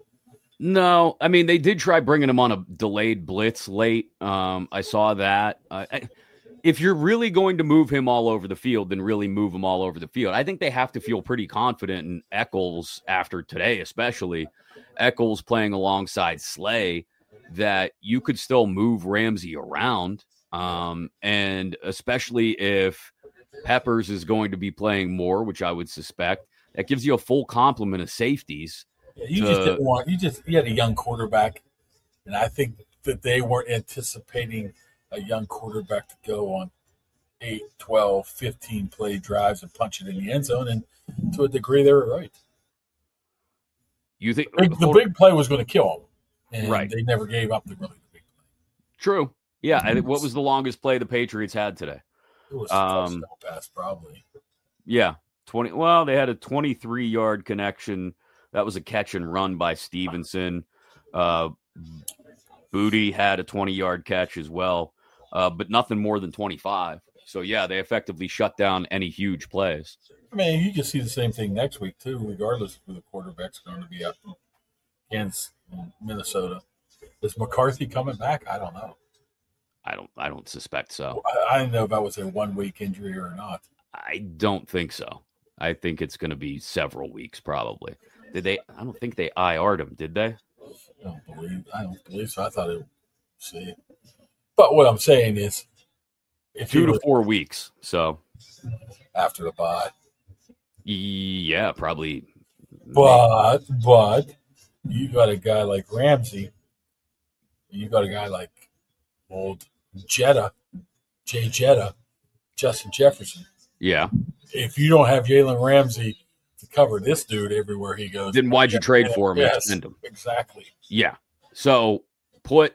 Speaker 2: No, I mean, they did try bringing him on a delayed blitz late. I saw that. If you're really going to move him all over the field, then really move him all over the field. I think they have to feel pretty confident in Echols after today, especially Echols playing alongside Slay, that you could still move Ramsey around. And especially if Peppers is going to be playing more, which I would suspect, that gives you a full complement of safeties.
Speaker 3: You just didn't want. You had a young quarterback, and I think that they weren't anticipating a young quarterback to go on 8, 12, 15 play drives and punch it in the end zone, and to a degree, they were right.
Speaker 2: You think
Speaker 3: the big play was going to kill them, and
Speaker 2: right?
Speaker 3: They never gave up the big play.
Speaker 2: True. Yeah. I think what was the longest play the Patriots had today?
Speaker 3: It was a touchdown pass, probably.
Speaker 2: Yeah, 20. Well, they had a 23-yard connection. That was a catch and run by Stevenson. Booty had a 20-yard catch as well, but nothing more than 25. So, yeah, they effectively shut down any huge plays.
Speaker 3: I mean, you can see the same thing next week, too, regardless of who the quarterback's going to be up against Minnesota. Is McCarthy coming back? I don't know.
Speaker 2: I don't suspect so.
Speaker 3: I didn't know if that was a 1-week injury or not.
Speaker 2: I don't think so. I think it's going to be several weeks, probably. I don't think they IR'd him, did they?
Speaker 3: I don't believe so. I thought it would see. But what I'm saying is, if
Speaker 2: 2 to 4 weeks. So
Speaker 3: after the bye,
Speaker 2: yeah, probably.
Speaker 3: But you got a guy like Ramsey. You got a guy like old Jetta, Justin Jefferson.
Speaker 2: Yeah.
Speaker 3: If you don't have Jalen Ramsey to cover this dude everywhere he goes,
Speaker 2: then why'd you trade for him and extend him?
Speaker 3: Exactly.
Speaker 2: Yeah. So put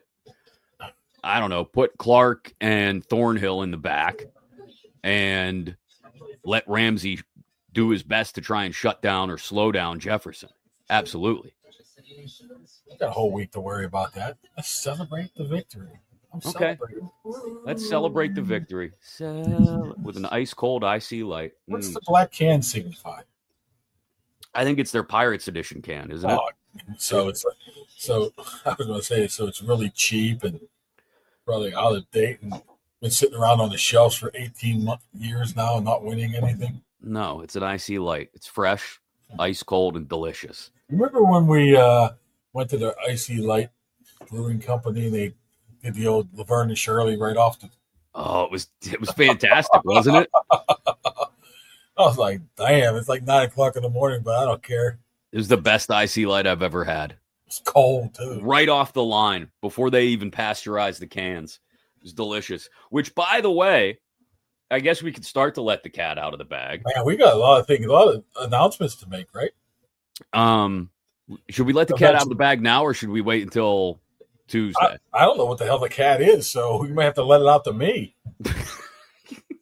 Speaker 2: Clark and Thornhill in the back and let Ramsey do his best to try and shut down or slow down Jefferson. Absolutely.
Speaker 3: Got a whole week to worry about that. Let's celebrate the victory.
Speaker 2: Okay. Let's celebrate the victory with an ice cold IC light.
Speaker 3: What's the black can signify?
Speaker 2: I think it's their Pirates edition can, isn't it?
Speaker 3: So it's so I was going to say, so it's really cheap and probably out of date and been sitting around on the shelves for 18 years now and not winning anything.
Speaker 2: No, it's an IC light. It's fresh, ice cold, and delicious.
Speaker 3: Remember when we went to the IC Light Brewing Company and they did the old Laverne and Shirley right off the.
Speaker 2: Oh, it was fantastic, wasn't it?
Speaker 3: I was like, damn, it's like 9:00 in the morning, but I don't care.
Speaker 2: It was the best IC light I've ever had.
Speaker 3: It's cold too.
Speaker 2: Right off the line before they even pasteurized the cans. It was delicious. Which, by the way, I guess we could start to let the cat out of the bag.
Speaker 3: Man, we got a lot of announcements to make, right?
Speaker 2: Should we let the cat out of the bag now, or should we wait until Tuesday?
Speaker 3: I don't know what the hell the cat is, so you might have to let it out to me.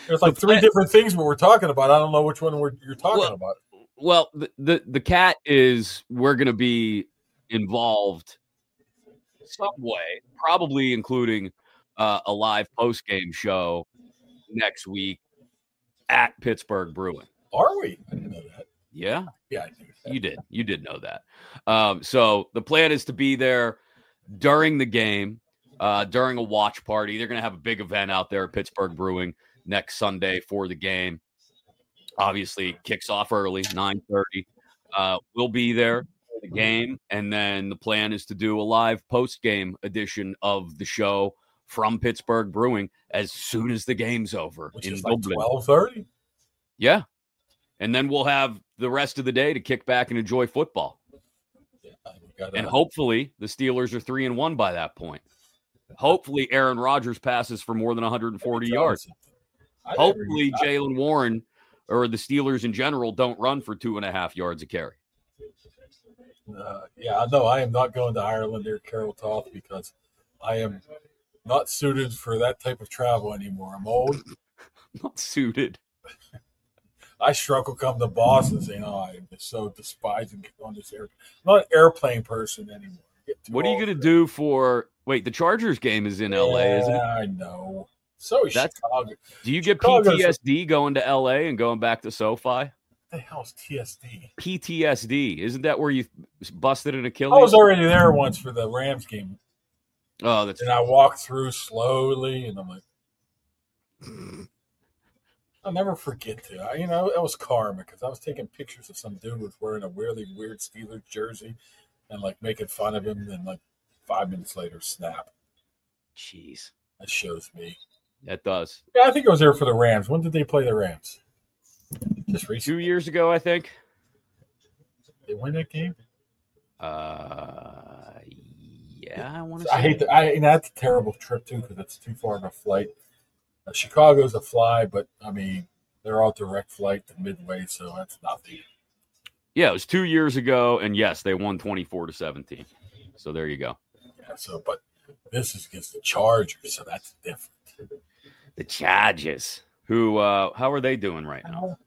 Speaker 3: There's like three different things we're talking about. I don't know which one you're talking about.
Speaker 2: Well, the cat is we're going to be involved some way, probably including a live post-game show next week at Pittsburgh Brewing.
Speaker 3: Are we? I didn't know that.
Speaker 2: Yeah?
Speaker 3: Yeah, I knew that.
Speaker 2: You did. You did know that. So the plan is to be there during the game, during a watch party. They're going to have a big event out there at Pittsburgh Brewing next Sunday for the game. Obviously, kicks off early, 9:30. We'll be there for the game, and then the plan is to do a live post-game edition of the show from Pittsburgh Brewing as soon as the game's over.
Speaker 3: Which
Speaker 2: in
Speaker 3: is like
Speaker 2: Dublin.
Speaker 3: 12:30?
Speaker 2: Yeah. And then we'll have the rest of the day to kick back and enjoy football.
Speaker 3: Yeah,
Speaker 2: and hopefully the Steelers are 3-1 by that point. Hopefully Aaron Rodgers passes for more than 140 yards. Hopefully Jaylen Warren or the Steelers in general don't run for 2.5 yards a carry.
Speaker 3: Yeah, no, I am not going to Ireland or Carroll Toth because I am not suited for that type of travel anymore. I'm old.
Speaker 2: Not suited.
Speaker 3: I struggle come to Boston saying, I am just so despising getting on this airplane. I'm not an airplane person anymore.
Speaker 2: What are you going to do for – wait, the Chargers game is in L.A., isn't it?
Speaker 3: Yeah, I know. So is Chicago.
Speaker 2: Do you get PTSD going to L.A. and going back to SoFi?
Speaker 3: What the hell's TSD?
Speaker 2: PTSD. Isn't that where you busted an Achilles?
Speaker 3: I was already there once for the Rams game.
Speaker 2: Oh, that's
Speaker 3: And I walked through slowly, and I'm like, I'll never forget to. It was karma because I was taking pictures of some dude with wearing a really weird Steelers jersey and like making fun of him. And like 5 minutes later, snap.
Speaker 2: Jeez.
Speaker 3: That shows me.
Speaker 2: That does.
Speaker 3: Yeah, I think I was there for the Rams. When did they play the Rams? Just recently.
Speaker 2: 2 years ago, I think.
Speaker 3: They win that game?
Speaker 2: Yeah, I want to say.
Speaker 3: I hate that. That's a terrible trip, too, because it's too far of a flight. Chicago's a fly, but, they're all direct flight to Midway, so that's nothing.
Speaker 2: Yeah, it was 2 years ago, and yes, they won 24-17. So there you go.
Speaker 3: Yeah, but this is against the Chargers, so that's different.
Speaker 2: The Chargers, who, how are they doing right now?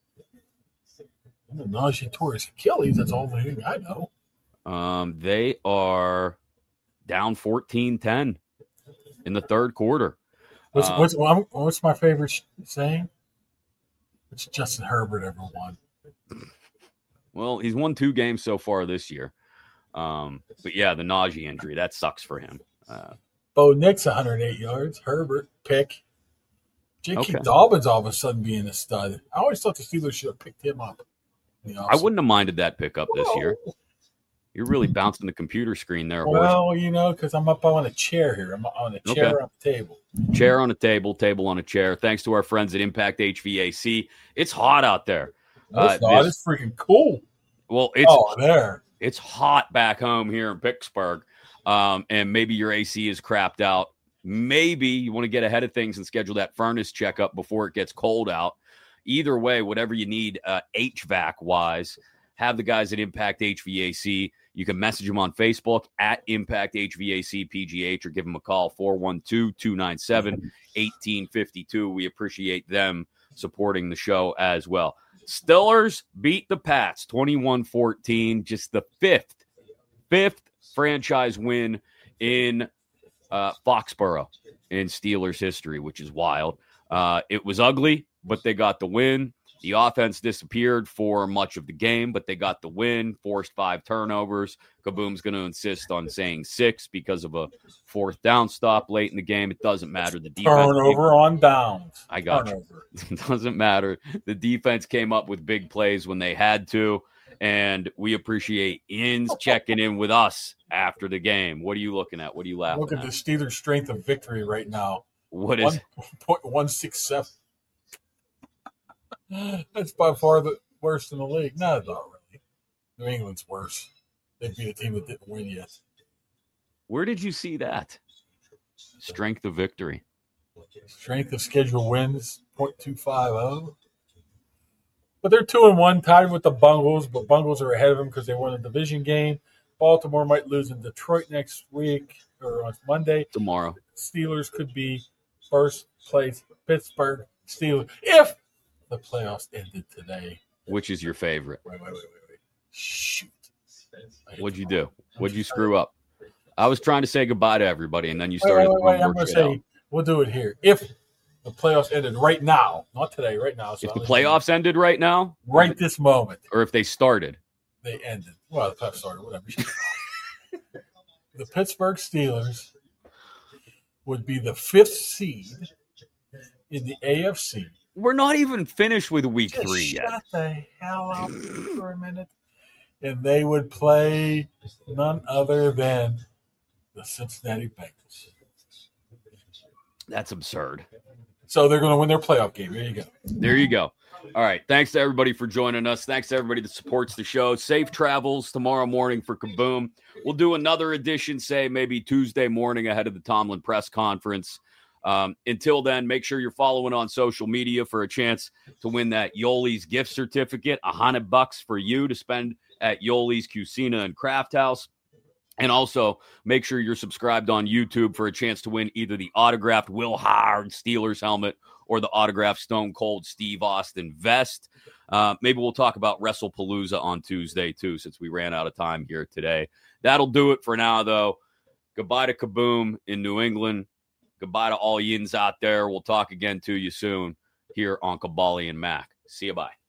Speaker 3: Najee tore his Achilles, that's all the thing I know.
Speaker 2: They are down 14-10 in the third quarter.
Speaker 3: What's my favorite saying? It's Justin Herbert ever won.
Speaker 2: Well, he's won 2 games so far this year. But yeah, the Najee injury, that sucks for him.
Speaker 3: Bo Nix 108 yards. Herbert pick. J.K. Dobbins all of a sudden being a stud. I always thought the Steelers should have picked him up.
Speaker 2: I wouldn't have minded that pickup this year. You're really bouncing the computer screen there.
Speaker 3: Well, because I'm up on a chair here. I'm on a chair on the table.
Speaker 2: Chair on a table, table on a chair. Thanks to our friends at Impact HVAC. It's hot out there.
Speaker 3: It's freaking cool.
Speaker 2: Well, it's hot back home here in Pittsburgh. And maybe your AC is crapped out. Maybe you want to get ahead of things and schedule that furnace checkup before it gets cold out. Either way, whatever you need HVAC-wise, have the guys at Impact HVAC. You can message them on Facebook at Impact HVAC PGH or give them a call, 412-297-1852. We appreciate them supporting the show as well. Steelers beat the Pats 21-14, just the fifth franchise win in Foxborough in Steelers history, which is wild. It was ugly, but they got the win. The offense disappeared for much of the game, but they got the win, forced 5 turnovers. Kaboom's going to insist on saying 6 because of a 4th down stop late in the game. It doesn't matter. The defense
Speaker 3: turnover on downs.
Speaker 2: I got you. It doesn't matter. The defense came up with big plays when they had to, and we appreciate Inns checking in with us after the game. What are you looking at? What are you laughing at?
Speaker 3: Look at the Steelers' strength of victory right now.
Speaker 2: What is
Speaker 3: 1.167. That's by far the worst in the league. No, not really. New England's worse. They'd be a team that didn't win yet.
Speaker 2: Where did you see that? Strength of victory.
Speaker 3: Strength of schedule wins, 0.250. But they're 2-1, tied with the Bungles, but Bungles are ahead of them because they won a division game. Baltimore might lose in Detroit next week or on Monday.
Speaker 2: Tomorrow.
Speaker 3: Steelers could be first place. Pittsburgh Steelers, if the playoffs ended today.
Speaker 2: Which is your favorite?
Speaker 3: Wait. Shoot.
Speaker 2: What'd you do? What'd you screw up? I was trying to say goodbye to everybody, and then you
Speaker 3: Wait.
Speaker 2: started.
Speaker 3: I'm going to say, we'll do it here. If the playoffs ended right now, not today, right now. So
Speaker 2: if the playoffs ended right now?
Speaker 3: Right this moment.
Speaker 2: Or if they started?
Speaker 3: They ended. Well, the playoffs started, whatever. The Pittsburgh Steelers would be the 5th seed in the AFC.
Speaker 2: We're not even finished with week
Speaker 3: Just
Speaker 2: 3 yet.
Speaker 3: Shut the hell up for a minute. And they would play none other than the Cincinnati Bengals.
Speaker 2: That's absurd.
Speaker 3: So they're going to win their playoff game. There you go.
Speaker 2: There you go. All right. Thanks to everybody for joining us. Thanks to everybody that supports the show. Safe travels tomorrow morning for Kaboom. We'll do another edition, say maybe Tuesday morning ahead of the Tomlin press conference. Until then, make sure you're following on social media for a chance to win that Yoli's gift certificate, $100 for you to spend at Yoli's Cucina and Craft House. And also make sure you're subscribed on YouTube for a chance to win either the autographed Will Howard Steelers helmet or the autographed Stone Cold Steve Austin vest. Maybe we'll talk about WrestlePalooza on Tuesday too, since we ran out of time here today. That'll do it for now, though. Goodbye to Kaboom in New England. Goodbye to all yins out there. We'll talk again to you soon here on Kabali and Mac. See you, bye.